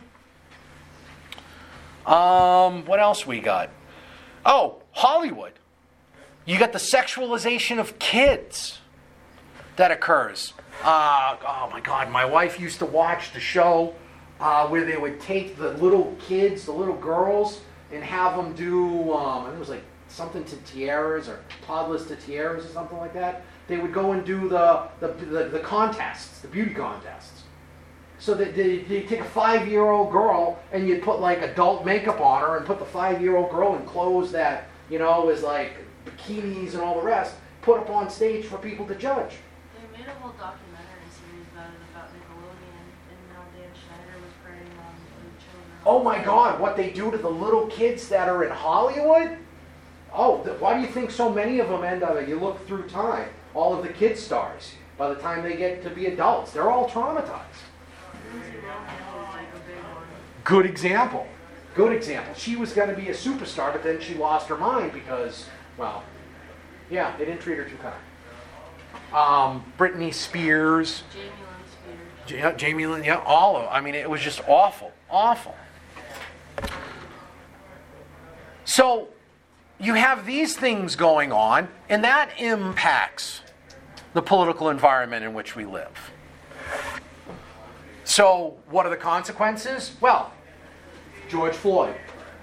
Um, what else we got? Oh, Hollywood. You got the sexualization of kids that occurs. Uh, oh my God, my wife used to watch the show uh, where they would take the little kids, the little girls, and have them do, um, I think it was like something to tiaras or toddlers to tiaras or something like that. They would go and do the the, the, the contests, the beauty contests. So they, they, they take a five-year-old girl and you'd put like adult makeup on her and put the five-year-old girl in clothes that, you know, is like bikinis and all the rest, put up on stage for people to judge. They made a whole documentary series about it, about Nickelodeon, and now Dan Schneider was preying on the children. Oh my God, what they do to the little kids that are in Hollywood? Oh, th- why do you think so many of them end up, you look through time, all of the kid stars, by the time they get to be adults, they're all traumatized. Good example. Good example. She was going to be a superstar, but then she lost her mind because, well, yeah, they didn't treat her too kind. Um, Britney Spears. Jamie Lynn Spears. Ja- Jamie Lynn, yeah, all of I mean, it was just awful. Awful. So, you have these things going on, and that impacts the political environment in which we live. So, what are the consequences? Well, George Floyd.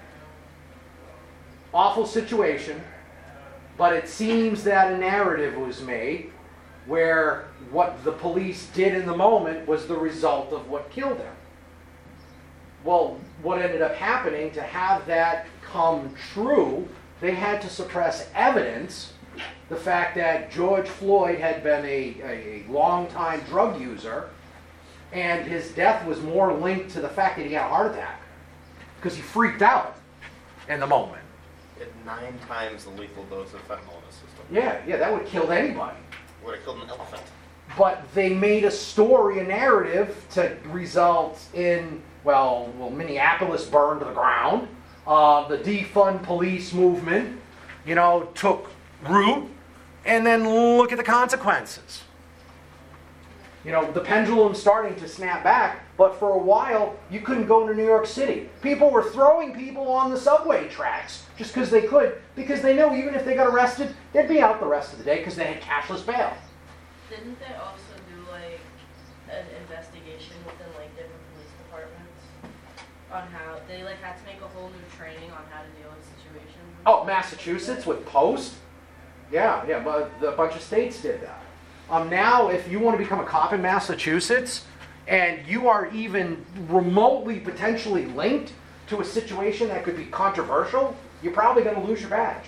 Awful situation, but it seems that a narrative was made where what the police did in the moment was the result of what killed him. Well, what ended up happening to have that come true, they had to suppress evidence, the fact that George Floyd had been a, a, a long-time drug user, and his death was more linked to the fact that he had a heart attack, because he freaked out in the moment. At nine times the lethal dose of fentanyl in his system. Yeah, yeah, that would have killed anybody. Would have killed an elephant. But they made a story, a narrative, to result in, well, well Minneapolis burned to the ground. Uh, the defund police movement, you know, took root. And then look at the consequences. You know, the pendulum's starting to snap back, but for a while, you couldn't go to New York City. People were throwing people on the subway tracks just because they could, because they know even if they got arrested, they'd be out the rest of the day because they had cashless bail. Didn't they also do like an investigation within like different police departments on how they like had to make a whole new training on how to deal with situations? Oh, Massachusetts with Post? Yeah, yeah, but a bunch of states did that. Um, now, if you want to become a cop in Massachusetts, and you are even remotely potentially linked to a situation that could be controversial, you're probably going to lose your badge.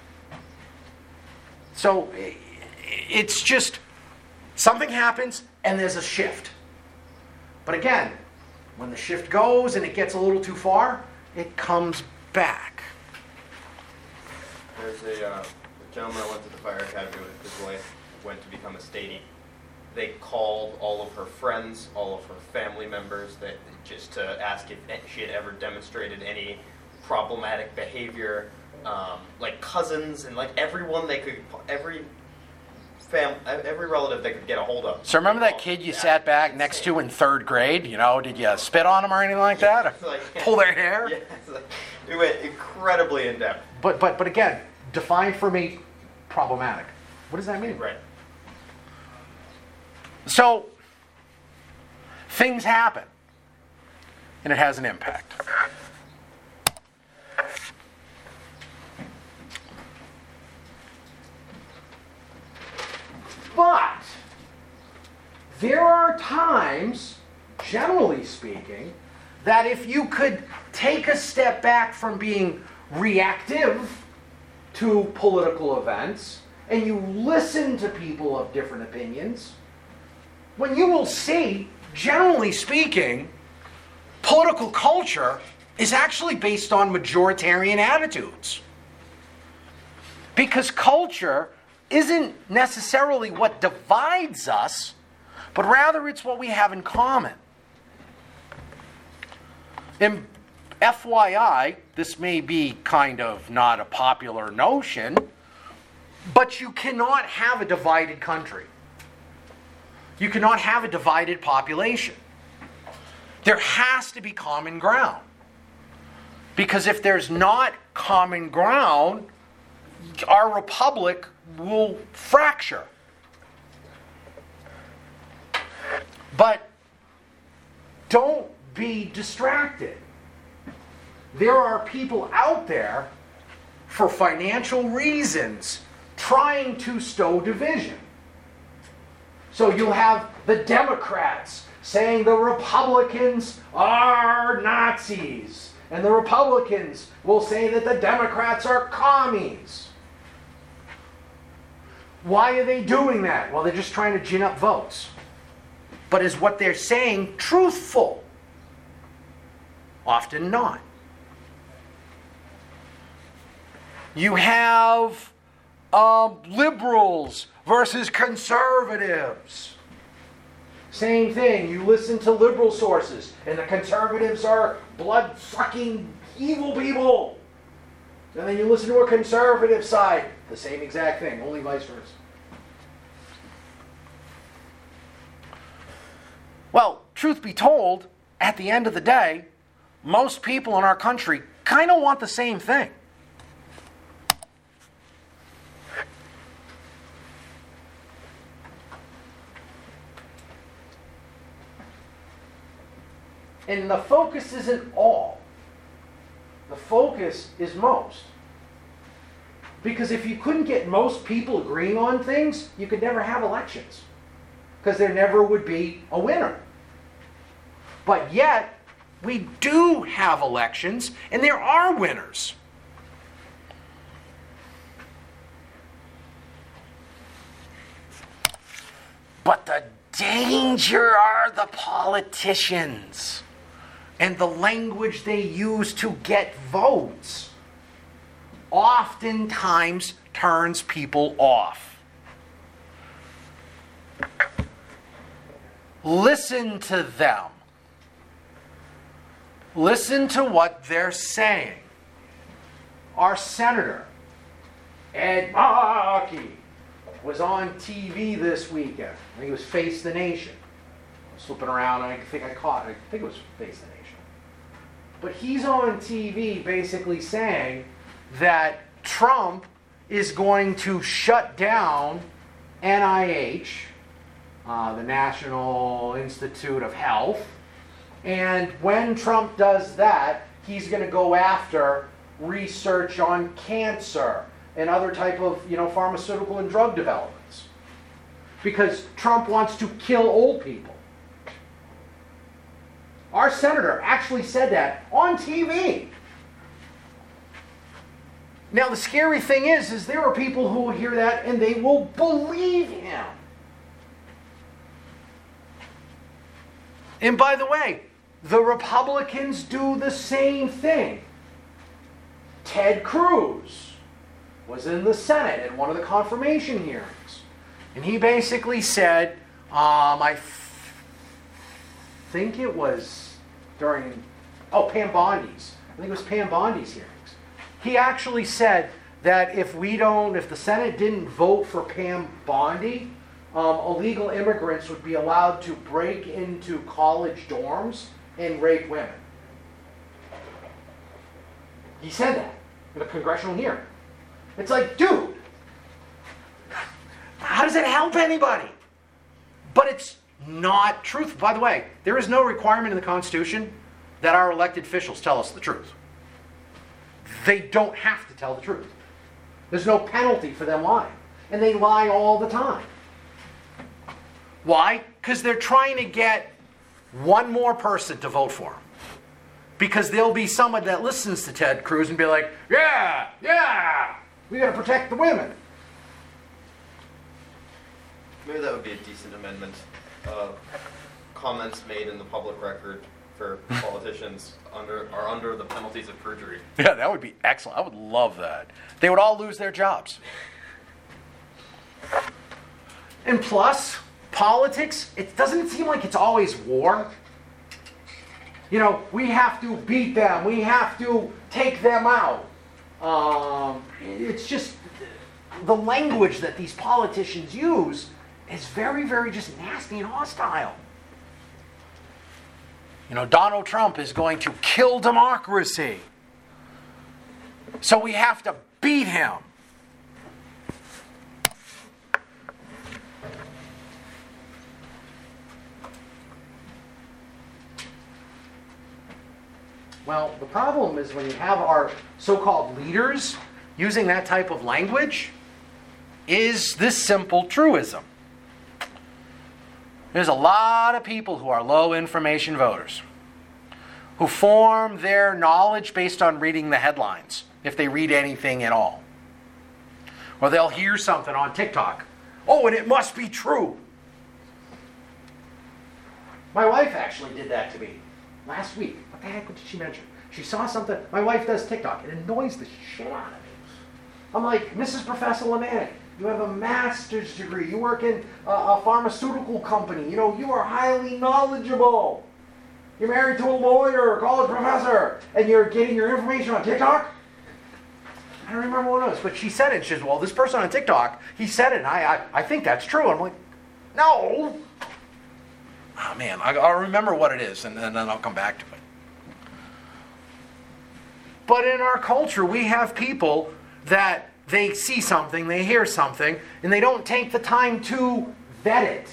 So, it's just, something happens, and there's a shift. But again, when the shift goes and it gets a little too far, it comes back. There's a, uh, a gentleman I went to the fire academy with, his wife went to become a statey. They called all of her friends, all of her family members, that just to ask if she had ever demonstrated any problematic behavior, um, like cousins and like everyone they could, every fam, every relative they could get a hold of. So remember that kid you sat back next to in third grade? You know, did you spit on him or anything like that? Or like, pull their hair? Yeah, it's like, it went incredibly in depth. But but but again, define for me problematic. What does that mean? Right. So, things happen, and it has an impact. But, there are times, generally speaking, that if you could take a step back from being reactive to political events, and you listen to people of different opinions, when you will see, generally speaking, political culture is actually based on majoritarian attitudes. Because culture isn't necessarily what divides us, but rather it's what we have in common. And F Y I, this may be kind of not a popular notion, but you cannot have a divided country. You cannot have a divided population. There has to be common ground. Because if there's not common ground, our republic will fracture. But don't be distracted. There are people out there, for financial reasons, trying to sow division. So you'll have the Democrats saying the Republicans are Nazis. And the Republicans will say that the Democrats are commies. Why are they doing that? Well, they're just trying to gin up votes. But is what they're saying truthful? Often not. You have um, liberals versus conservatives. Same thing. You listen to liberal sources, and the conservatives are blood-sucking evil people. And then you listen to a conservative side, the same exact thing, only vice versa. Well, truth be told, at the end of the day, most people in our country kind of want the same thing. And the focus isn't all. The focus is most. Because if you couldn't get most people agreeing on things, you could never have elections. Because there never would be a winner. But yet, we do have elections, and there are winners. But the danger are the politicians and the language they use to get votes oftentimes turns people off. Listen to them. Listen to what they're saying. Our senator, Ed Markey, was on T V this weekend. I think it was Face the Nation. I was flipping around, and I think I caught it. I think it was Face the Nation. But he's on T V basically saying that Trump is going to shut down N I H, uh, the National Institute of Health, and when Trump does that, he's going to go after research on cancer and other type of, you know, pharmaceutical and drug developments. Because Trump wants to kill old people. Our senator actually said that on T V. Now the scary thing is, is there are people who will hear that and they will believe him. And by the way, the Republicans do the same thing. Ted Cruz was in the Senate at one of the confirmation hearings. And he basically said, um, I f- think it was during, oh, Pam Bondi's. I think it was Pam Bondi's hearings. He actually said that if we don't, if the Senate didn't vote for Pam Bondi, um, illegal immigrants would be allowed to break into college dorms and rape women. He said that in a congressional hearing. It's like, dude, how does it help anybody? But it's not truthful. By the way, there is no requirement in the Constitution that our elected officials tell us the truth. They don't have to tell the truth. There's no penalty for them lying. And they lie all the time. Why? Because they're trying to get one more person to vote for them. Because there'll be someone that listens to Ted Cruz and be like, yeah, yeah, we got to protect the women. Maybe that would be a decent amendment. Uh, comments made in the public record for politicians under are under the penalties of perjury. Yeah, that would be excellent. I would love that. They would all lose their jobs. And plus, politics, it doesn't seem like it's always war. You know, we have to beat them. We have to take them out. Um, it's just the language that these politicians use is very, very just nasty and hostile. You know, Donald Trump is going to kill democracy. So we have to beat him. Well, the problem is when you have our so-called leaders using that type of language, is this simple truism. There's a lot of people who are low information voters who form their knowledge based on reading the headlines, if they read anything at all. Or they'll hear something on TikTok. Oh, and it must be true. My wife actually did that to me last week. What the heck did she mention? She saw something. My wife does TikTok. It annoys the shit out of me. I'm like, Missus Professor Lemanik, you have a master's degree. You work in a, a pharmaceutical company. You know, you are highly knowledgeable. You're married to a lawyer, a college professor, and you're getting your information on TikTok? I don't remember what it was, but she said it. She says, well, this person on TikTok, he said it, and I, I, I think that's true. I'm like, no. Oh, man, I, I'll remember what it is, and, and then I'll come back to it. But in our culture, we have people that they see something, they hear something, and they don't take the time to vet it.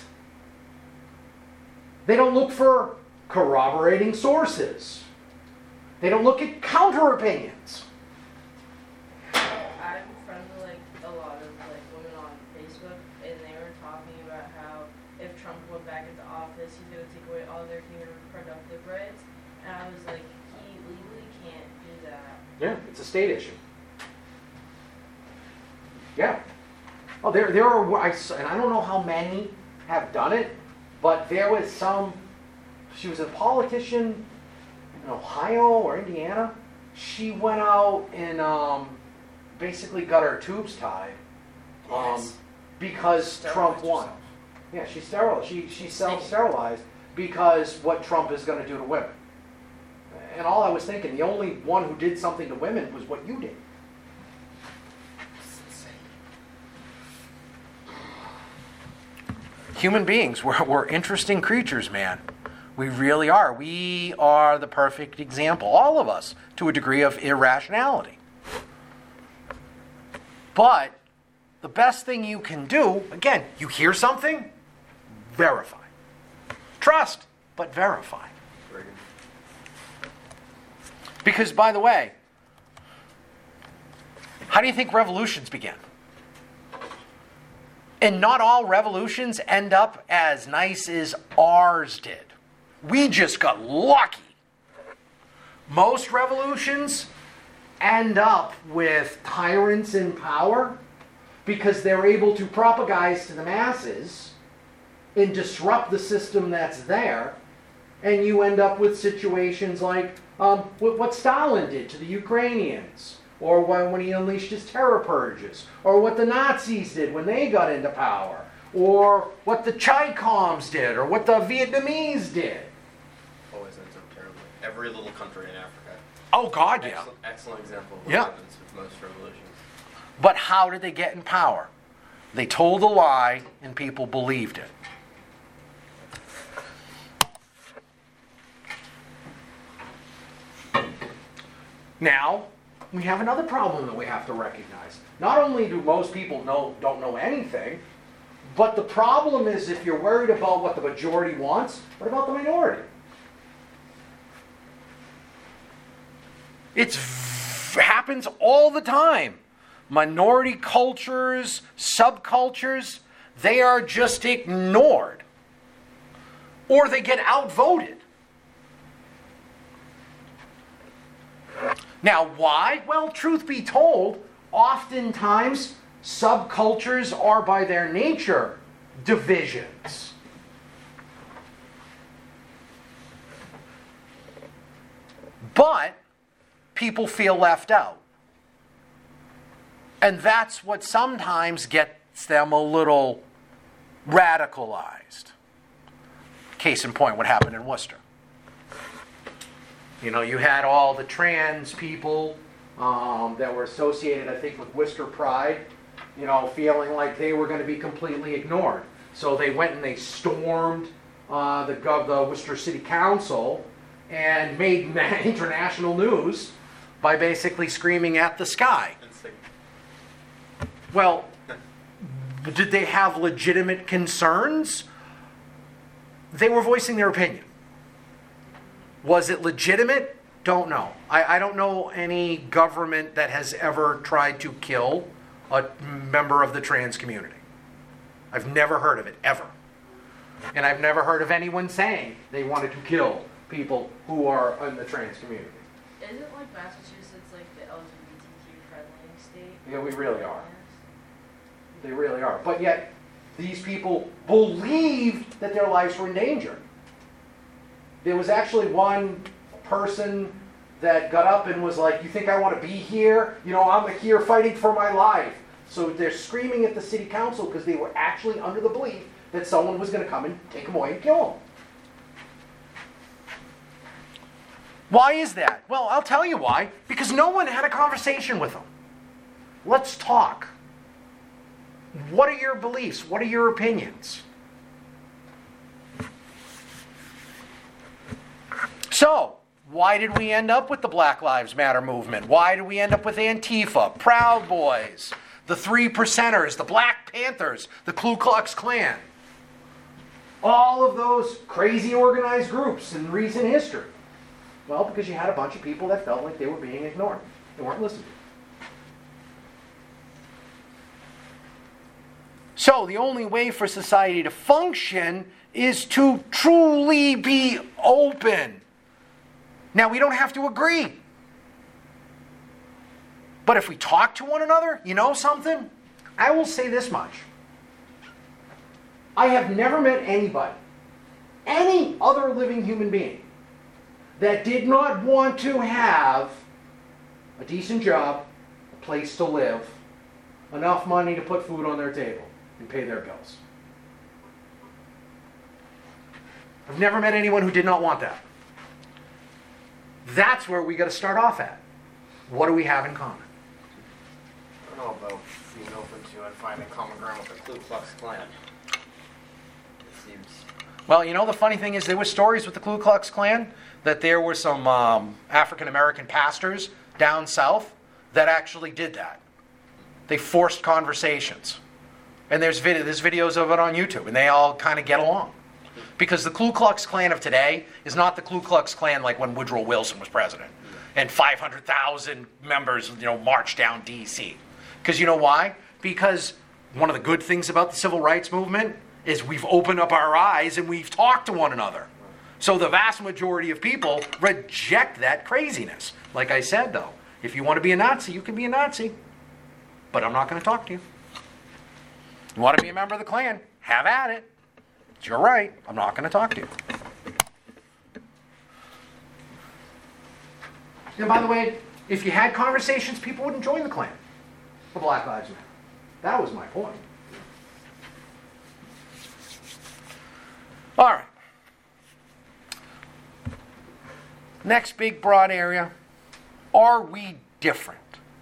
They don't look for corroborating sources. They don't look at counter opinions. I'm friends with like a lot of like women on Facebook, and they were talking about how if Trump went back into office, he's going to take away all their human reproductive rights. And I was like, he legally can't do that. Yeah, it's a state issue. Yeah. Oh, there, there are, I, and I don't know how many have done it, but there was some, she was a politician in Ohio or Indiana. She went out and um, basically got her tubes tied um, Yes. because Sterilized Trump won. herself. Yeah, she sterilized. She she self-sterilized because what Trump is going to do to women. And all I was thinking, the only one who did something to women was what you did. It's insane. Human beings, we're, we're interesting creatures, man. We really are. We are the perfect example, all of us, to a degree of irrationality. But the best thing you can do, again, you hear something, verify. Trust, but verify. Very good. Because, by the way, how do you think revolutions begin? And not all revolutions end up as nice as ours did. We just got lucky. Most revolutions end up with tyrants in power because they're able to propagize to the masses and disrupt the system that's there. And you end up with situations like um, what Stalin did to the Ukrainians, or when he unleashed his terror purges, or what the Nazis did when they got into power, or what the Chi-Coms did, or what the Vietnamese did. Always ends up terribly. Every little country in Africa. Oh, God, yeah. Excellent, excellent example of what Yeah. happens with most revolutions. But how did they get in power? They told a lie, and people believed it. Now, we have another problem that we have to recognize. Not only do most people know, don't know anything, but the problem is if you're worried about what the majority wants, what about the minority? It happens all the time. Minority cultures, subcultures, they are just ignored. Or they get outvoted. Now, why? Well, truth be told, oftentimes subcultures are by their nature divisions. But people feel left out. And that's what sometimes gets them a little radicalized. Case in point, what happened in Worcester. You know, you had all the trans people um, that were associated, I think, with Worcester Pride, you know, feeling like they were going to be completely ignored. So they went and they stormed uh, the, gov- the Worcester City Council and made international news by basically screaming at the sky. Insane. Well, did they have legitimate concerns? They were voicing their opinion. Was it legitimate? Don't know. I, I don't know any government that has ever tried to kill a member of the trans community. I've never heard of it, ever. And I've never heard of anyone saying they wanted to kill people who are in the trans community. Isn't like Massachusetts like the L G B T Q friendly state? Yeah, we really are. They really are. But yet, these people believed that their lives were in danger. There was actually one person that got up and was like, you think I want to be here? You know, I'm here fighting for my life. So they're screaming at the city council because they were actually under the belief that someone was going to come and take them away and kill them. Why is that? Well, I'll tell you why. Because no one had a conversation with them. Let's talk. What are your beliefs? What are your opinions? So, why did we end up with the Black Lives Matter movement? Why did we end up with Antifa, Proud Boys, the Three Percenters, the Black Panthers, the Ku Klux Klan? All of those crazy organized groups in recent history. Well, because you had a bunch of people that felt like they were being ignored. They weren't listened to. So the only way for society to function is to truly be open. Now, we don't have to agree. But if we talk to one another, you know something? I will say this much. I have never met anybody, any other living human being, that did not want to have a decent job, a place to live, enough money to put food on their table and pay their bills. I've never met anyone who did not want that. That's where we got to start off at. What do we have in common? I don't know about being open to and finding common ground with the Ku Klux Klan. It seems. Well, you know, the funny thing is there were stories with the Ku Klux Klan that there were some um, African-American pastors down south that actually did that. They forced conversations. And there's, video, there's videos of it on YouTube, and they all kind of get along. Because the Ku Klux Klan of today is not the Ku Klux Klan like when Woodrow Wilson was president. And five hundred thousand members, you know, marched down D C. Because you know why? Because one of the good things about the civil rights movement is we've opened up our eyes and we've talked to one another. So the vast majority of people reject that craziness. Like I said, though, if you want to be a Nazi, you can be a Nazi. But I'm not going to talk to you. You want to be a member of the Klan? Have at it. It's your right. I'm not going to talk to you. And by the way, if you had conversations, people wouldn't join the Klan. The Black Lives Matter. That was my point. All right. Next big broad area. Are we different?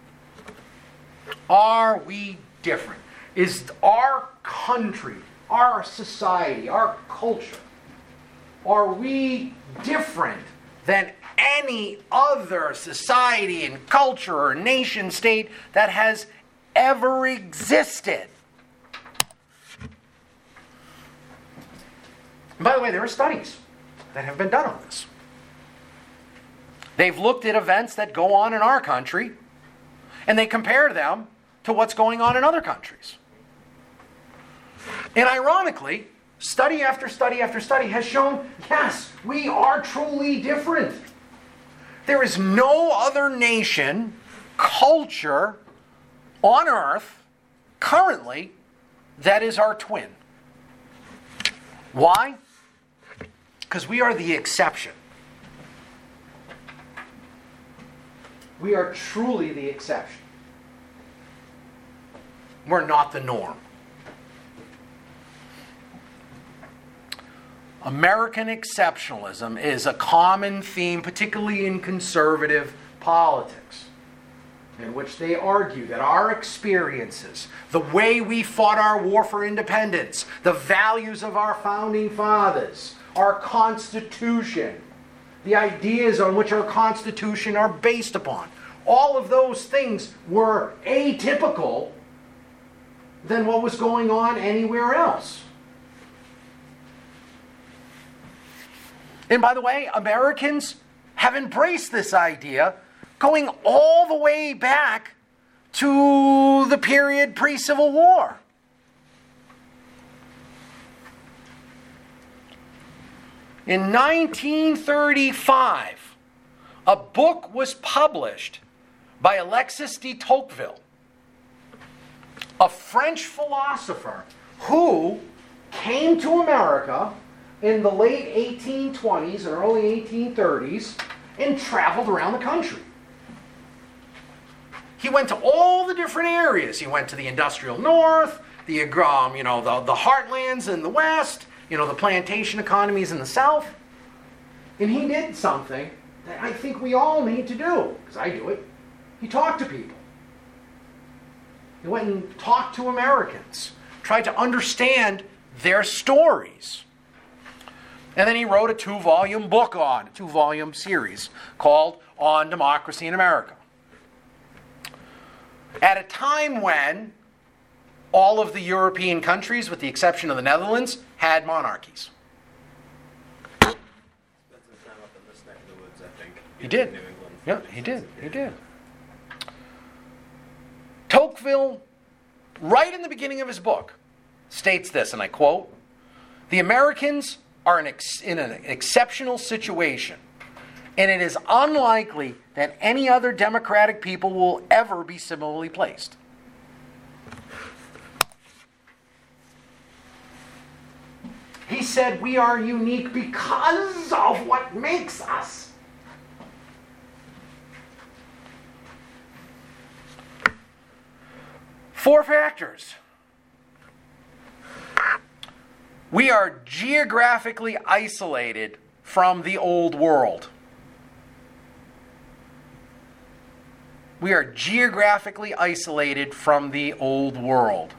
Are we different? Is our country, our society, our culture, are we different than any other society and culture or nation state that has ever existed? And by the way, there are studies that have been done on this. They've looked at events that go on in our country, and they compare them to what's going on in other countries. And ironically, study after study after study has shown, yes, we are truly different. There is no other nation, culture on earth currently that is our twin. Why? Because we are the exception. We are truly the exception. We're not the norm. American exceptionalism is a common theme, particularly in conservative politics, in which they argue that our experiences, the way we fought our war for independence, the values of our founding fathers, our Constitution, the ideas on which our Constitution are based upon, all of those things were atypical than what was going on anywhere else. And by the way, Americans have embraced this idea going all the way back to the period pre-Civil War. In nineteen thirty-five, a book was published by Alexis de Tocqueville, a French philosopher who came to America in the late eighteen twenties and early eighteen thirties and traveled around the country. He went to all the different areas. He went to the industrial north, the um, you know the, the heartlands in the west, you know the plantation economies in the south. And he did something that I think we all need to do, because I do it. He talked to people. He went and talked to Americans, tried to understand their stories. And then he wrote a two-volume book on, a two-volume series called On Democracy in America. At a time when all of the European countries, with the exception of the Netherlands, had monarchies. Spent some time up in this neck of the woods, I think. He did. In New England. Yeah, he did. He did. Tocqueville, right in the beginning of his book, states this, and I quote, "The Americans are in, ex- in an exceptional situation, and it is unlikely that any other democratic people will ever be similarly placed." He said we are unique because of what makes us. Four factors. We are geographically isolated from the old world. We are geographically isolated from the old world.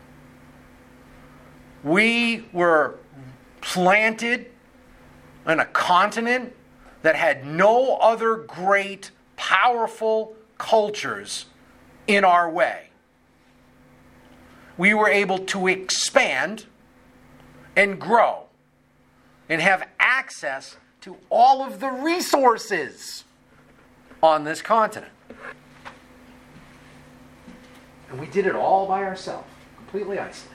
We were planted on a continent that had no other great, powerful cultures in our way. We were able to expand and grow and have access to all of the resources on this continent. And we did it all by ourselves, completely isolated.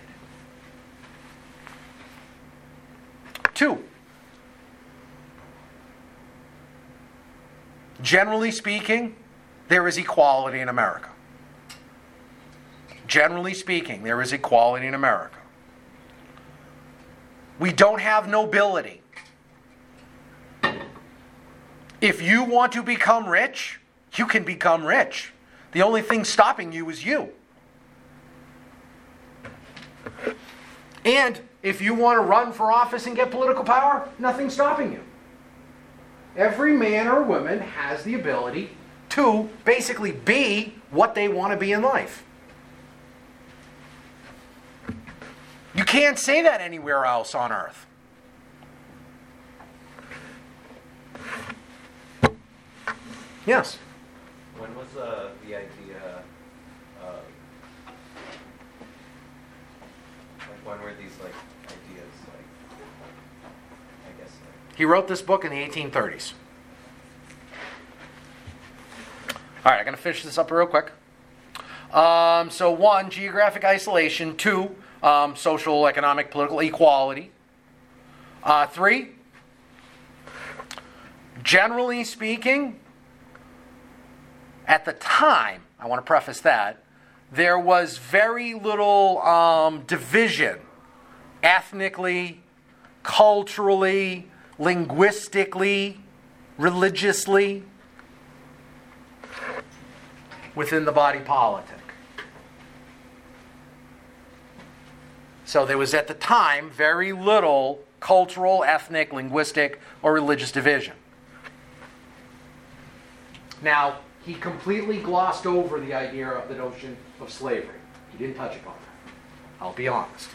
Two, generally speaking, there is equality in America. Generally speaking, there is equality in America. We don't have nobility. If you want to become rich, you can become rich. The only thing stopping you is you. And if you want to run for office and get political power, nothing's stopping you. Every man or woman has the ability to basically be what they want to be in life. You can't say that anywhere else on earth. Yes? When was uh, the idea, uh, like when were these like ideas like, I guess like... He wrote this book in the eighteen thirties. All right, I'm going to finish this up real quick. Um, so one, geographic isolation. Two, um, social, economic, political equality. Uh, three, generally speaking, at the time, I want to preface that, there was very little um, division ethnically, culturally, linguistically, religiously within the body politic. So there was at the time very little cultural, ethnic, linguistic, or religious division. Now, he completely glossed over the idea of the notion of slavery. He didn't touch upon that. I'll be honest.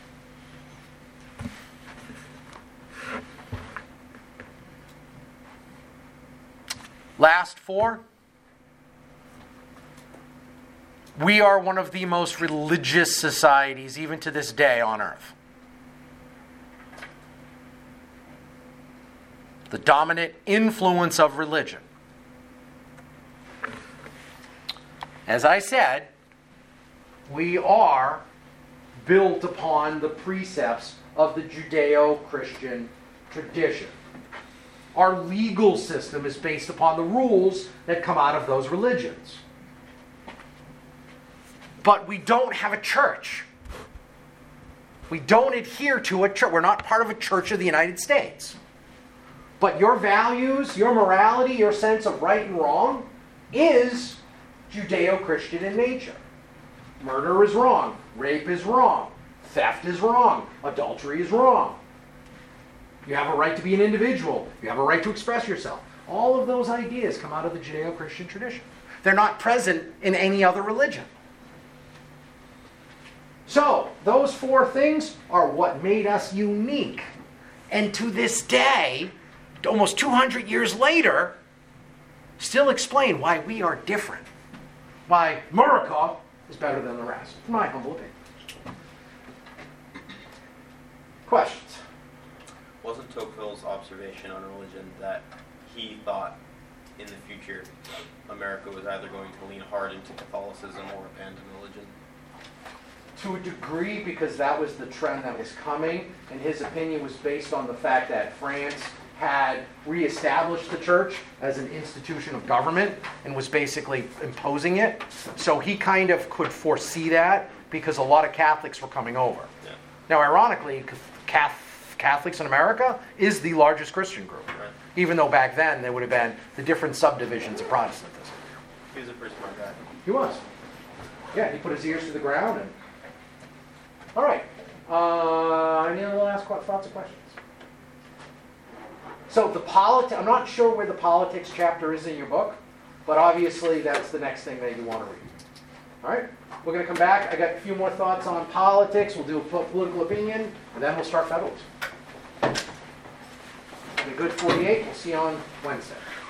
Last four. We are one of the most religious societies, even to this day, on earth. The dominant influence of religion. As I said, we are built upon the precepts of the Judeo-Christian tradition. Our legal system is based upon the rules that come out of those religions. But we don't have a church. We don't adhere to a church. We're not part of a church of the United States. But your values, your morality, your sense of right and wrong is Judeo-Christian in nature. Murder is wrong. Rape is wrong. Theft is wrong. Adultery is wrong. You have a right to be an individual. You have a right to express yourself. All of those ideas come out of the Judeo-Christian tradition. They're not present in any other religion. So, those four things are what made us unique. And to this day, almost two hundred years later, still explain why we are different. Why America is better than the rest, in my humble opinion. Questions? Wasn't Tocqueville's observation on religion that he thought in the future America was either going to lean hard into Catholicism or abandon religion? To a degree, because that was the trend that was coming, and his opinion was based on the fact that France had reestablished the church as an institution of government and was basically imposing it. So he kind of could foresee that because a lot of Catholics were coming over. Yeah. Now, ironically, Catholic Catholics in America, is the largest Christian group. Right. Even though back then there would have been the different subdivisions of Protestantism. He was a pretty smart guy. He was. Yeah, he put his ears to the ground. And all right. Uh, any other last qu- thoughts or questions? So the politi- I'm not sure where the politics chapter is in your book, but obviously that's the next thing that you want to read. All right. We're going to come back. I got a few more thoughts on politics. We'll do a po- political opinion, and then we'll start federalism. Be good forty-eight. We'll see you on Wednesday.